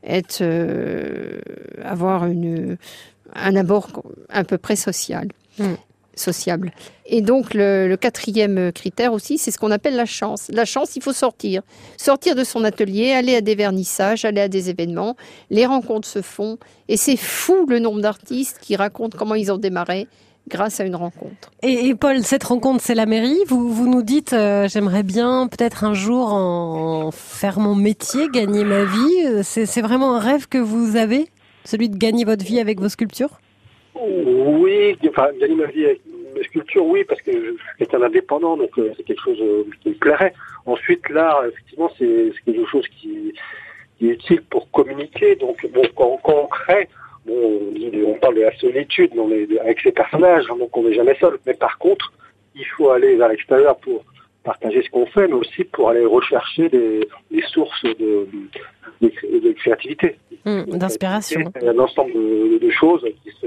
avoir un abord à peu près social. Sociable. Et donc, le 4e critère aussi, c'est ce qu'on appelle la chance. La chance, il faut sortir. Sortir de son atelier, aller à des vernissages, aller à des événements. Les rencontres se font. Et c'est fou le nombre d'artistes qui racontent comment ils ont démarré grâce à une rencontre. Et Paul, cette rencontre, c'est la mairie. Vous nous dites, j'aimerais bien peut-être un jour en faire mon métier, gagner ma vie. C'est vraiment un rêve que vous avez, celui de gagner votre vie avec vos sculptures? Oui, gagner ma vie avec mes sculptures, oui, parce que je suis quelqu'un d'indépendant, donc c'est quelque chose qui me plairait. Ensuite, l'art, effectivement, c'est quelque chose qui est utile pour communiquer. Donc, bon, quand on crée, bon, on parle de la solitude avec ses personnages, donc on n'est jamais seul. Mais par contre, il faut aller vers l'extérieur pour partager ce qu'on fait, mais aussi pour aller rechercher des sources de créativité. D'inspiration. Il y a un ensemble de choses qui se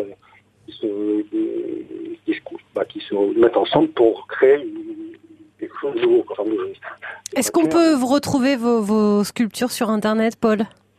mettent ensemble pour créer quelque chose de nouveau. Est-ce qu'on peut vous retrouver vos sculptures sur Internet, Paul ?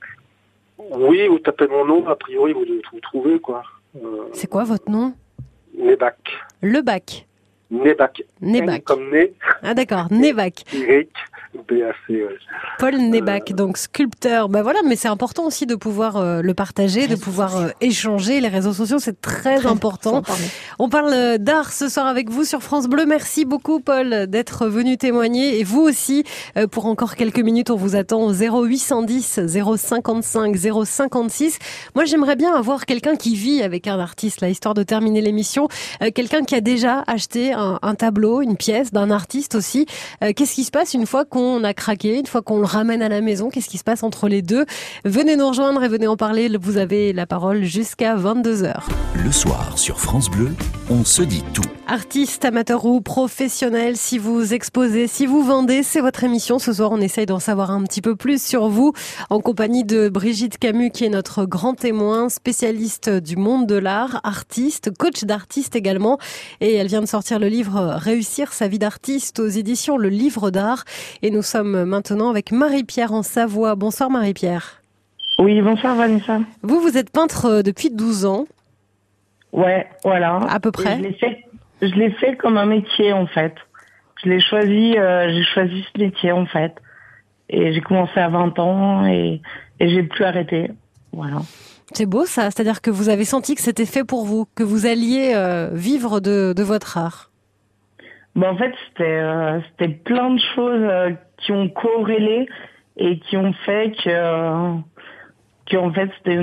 Oui, vous tapez mon nom, a priori, vous devez tout trouver, quoi. C'est quoi votre nom ? Nebac. Lebac. Nebac. Comme né. Ah d'accord, Nebac. B-A-C. Paul Nebac, donc sculpteur. Ben voilà, mais c'est important aussi de pouvoir le partager, de pouvoir échanger. Les réseaux sociaux, c'est très important. On parle d'art ce soir avec vous sur France Bleu. Merci beaucoup, Paul, d'être venu témoigner. Et vous aussi, pour encore quelques minutes, on vous attend au 0810 055 056. Moi, j'aimerais bien avoir quelqu'un qui vit avec un artiste, là, histoire de terminer l'émission. Quelqu'un qui a déjà acheté un tableau, une pièce d'un artiste aussi. Qu'est-ce qui se passe une fois qu'on a craqué, une fois qu'on le ramène à la maison? Qu'est-ce qui se passe entre les deux? Venez nous rejoindre et venez en parler. Vous avez la parole jusqu'à 22h. Le soir, sur France Bleu, on se dit tout. Artiste, amateur ou professionnel, si vous exposez, si vous vendez, c'est votre émission. Ce soir, on essaye d'en savoir un petit peu plus sur vous, en compagnie de Brigitte Camus, qui est notre grand témoin, spécialiste du monde de l'art, artiste, coach d'artiste également. Et elle vient de sortir le livre « Réussir sa vie d'artiste » aux éditions Le Livre d'Art. Et nous sommes maintenant avec Marie-Pierre en Savoie. Bonsoir Marie-Pierre. Oui, bonsoir Vanessa. Vous êtes peintre depuis 12 ans. Ouais, voilà. À peu près. Je l'ai fait comme un métier en fait. J'ai choisi ce métier en fait. Et j'ai commencé à 20 ans et j'ai plus arrêté. Voilà. C'est beau ça, c'est-à-dire que vous avez senti que c'était fait pour vous, que vous alliez vivre de votre art. En fait, c'était plein de choses qui ont corrélé et qui ont fait que en fait c'était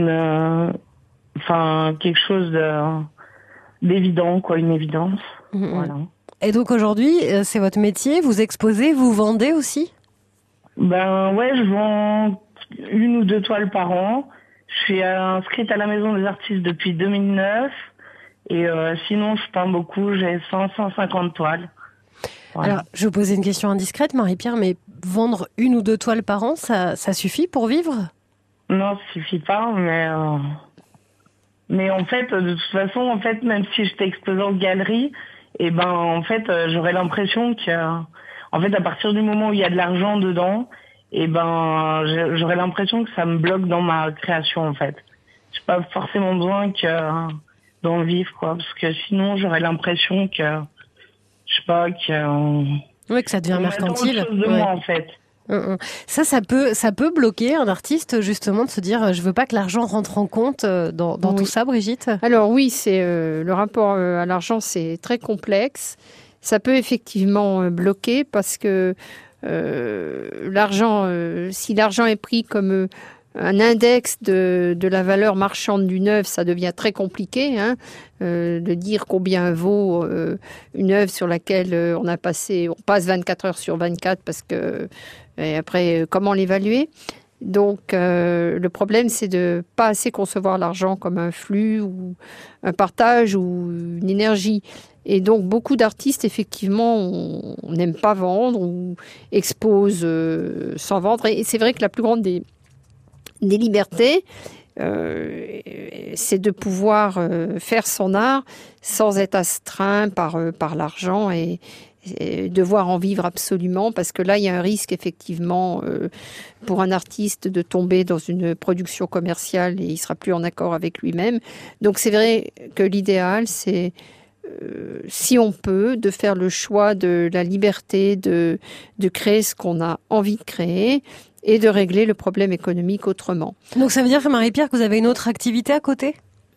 quelque chose d'évident, quoi, une évidence. Voilà. Et donc aujourd'hui, c'est votre métier, vous exposez, vous vendez aussi? Ouais, je vends 1 ou 2 toiles par an. Je suis inscrite à la Maison des Artistes depuis 2009 et sinon je peins beaucoup, j'ai 150 toiles. Voilà. Alors, je vais vous poser une question indiscrète, Marie-Pierre, mais vendre 1 ou 2 toiles par an, ça suffit pour vivre? Non, ça suffit pas, mais en fait, de toute façon, en fait, même si j'étais exposée en galerie, en fait, j'aurais l'impression que, en fait, à partir du moment où il y a de l'argent dedans, j'aurais l'impression que ça me bloque dans ma création, en fait. J'ai pas forcément besoin d'en vivre, quoi, parce que sinon, j'aurais l'impression que, je sais pas, que ça devient mercantile. Autre chose de moi, en fait. Ça peut bloquer un artiste, justement, de se dire je veux pas que l'argent rentre en compte dans tout ça, Brigitte. Alors oui, c'est le rapport à l'argent, c'est très complexe. Ça peut effectivement bloquer parce que l'argent, si l'argent est pris comme un index de la valeur marchande d'une œuvre, ça devient très compliqué, de dire combien vaut une œuvre sur laquelle on passe 24 heures sur 24 parce que et après comment l'évaluer. Donc le problème, c'est de pas assez concevoir l'argent comme un flux ou un partage ou une énergie. Et donc beaucoup d'artistes, effectivement, on n'aime pas vendre ou exposent sans vendre. Et c'est vrai que la plus grande des libertés, c'est de pouvoir faire son art sans être astreint par l'argent et devoir en vivre absolument, parce que là, il y a un risque, effectivement, pour un artiste de tomber dans une production commerciale et il ne sera plus en accord avec lui-même. Donc, c'est vrai que l'idéal, c'est, si on peut, de faire le choix de la liberté de créer ce qu'on a envie de créer et de régler le problème économique autrement. Donc, ça veut dire, Marie-Pierre, que vous avez une autre activité à côté ?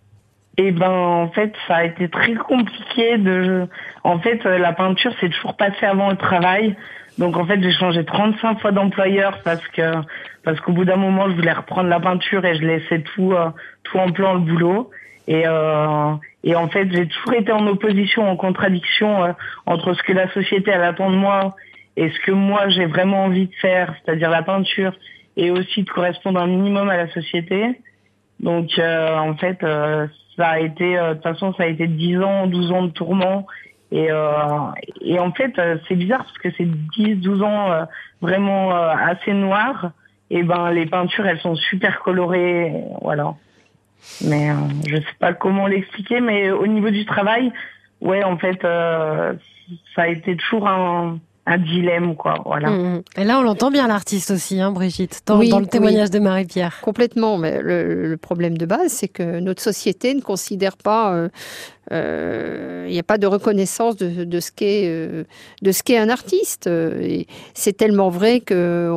En fait, ça a été très compliqué en fait, la peinture, c'est toujours passé avant le travail. Donc, en fait, j'ai changé 35 fois d'employeur parce qu'au bout d'un moment, je voulais reprendre la peinture et je laissais tout en plan le boulot. Et en fait, j'ai toujours été en opposition, en contradiction entre ce que la société elle attend de moi et ce que moi j'ai vraiment envie de faire, c'est-à-dire la peinture, et aussi de correspondre un minimum à la société. Donc en fait, ça a été de toute façon ça a été 10 ans, 12 ans de tourments. Et en fait, c'est bizarre parce que c'est 10-12 ans vraiment assez noirs. Et ben les peintures, elles sont super colorées, voilà. Mais je sais pas comment l'expliquer, mais au niveau du travail, ouais, en fait, ça a été toujours un dilemme, quoi, voilà. Et là, on l'entend bien, l'artiste aussi, hein, Brigitte, dans le témoignage de Marie-Pierre. Complètement, mais le problème de base, c'est que notre société ne considère pas, il n'y a pas de reconnaissance de ce qu'est un artiste. Et c'est tellement vrai que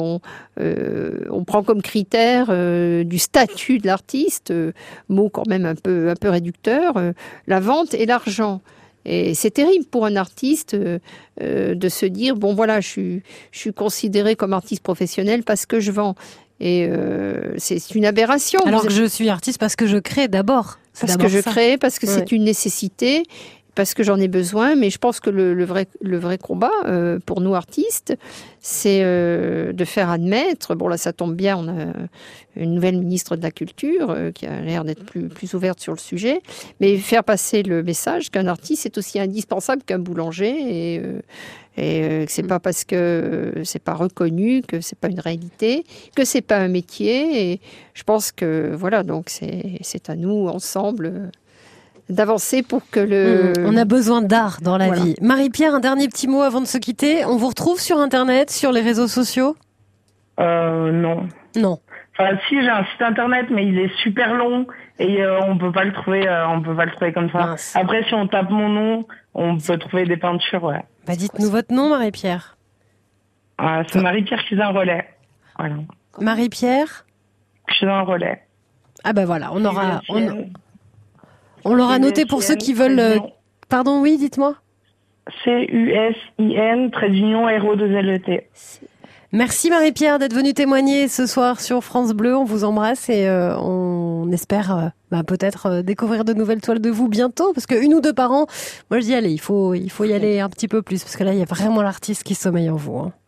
on prend comme critère du statut de l'artiste, mot quand même un peu réducteur, la vente et l'argent. Et c'est terrible pour un artiste de se dire bon voilà, je suis considéré comme artiste professionnel parce que je vends. Et c'est une aberration. Alors que je suis artiste parce que je crée d'abord. Parce que je crée, parce que c'est une nécessité, parce que j'en ai besoin. Mais je pense que le vrai combat pour nous artistes, c'est de faire admettre. Bon là, ça tombe bien, on a une nouvelle ministre de la Culture qui a l'air d'être plus ouverte sur le sujet, mais faire passer le message qu'un artiste est aussi indispensable qu'un boulanger et que c'est pas parce que c'est pas reconnu que c'est pas une réalité, que c'est pas un métier. Et je pense que voilà, donc c'est à nous ensemble d'avancer pour que on a besoin d'art dans la vie. Marie-Pierre, un dernier petit mot avant de se quitter. On vous retrouve sur Internet, sur les réseaux sociaux? Non. Non. Enfin, si, j'ai un site Internet, mais il est super long et on peut pas le trouver comme ça. Mince. Après, si on tape mon nom, on peut trouver des peintures, ouais. Bah, dites-nous votre nom, Marie-Pierre. C'est Marie-Pierre Cuisin-Relais. Voilà. Marie-Pierre Cuisin-Relais. Ah bah voilà, on l'aura noté pour ceux qui veulent... Pardon, oui, dites-moi. CUSIN-RO2LET. Merci Marie-Pierre d'être venue témoigner ce soir sur France Bleu. On vous embrasse et on espère peut-être découvrir de nouvelles toiles de vous bientôt. Parce que 1 ou 2 par an, moi je dis allez, il faut y aller un petit peu plus. Parce que là, il y a vraiment l'artiste qui sommeille en vous. Hein.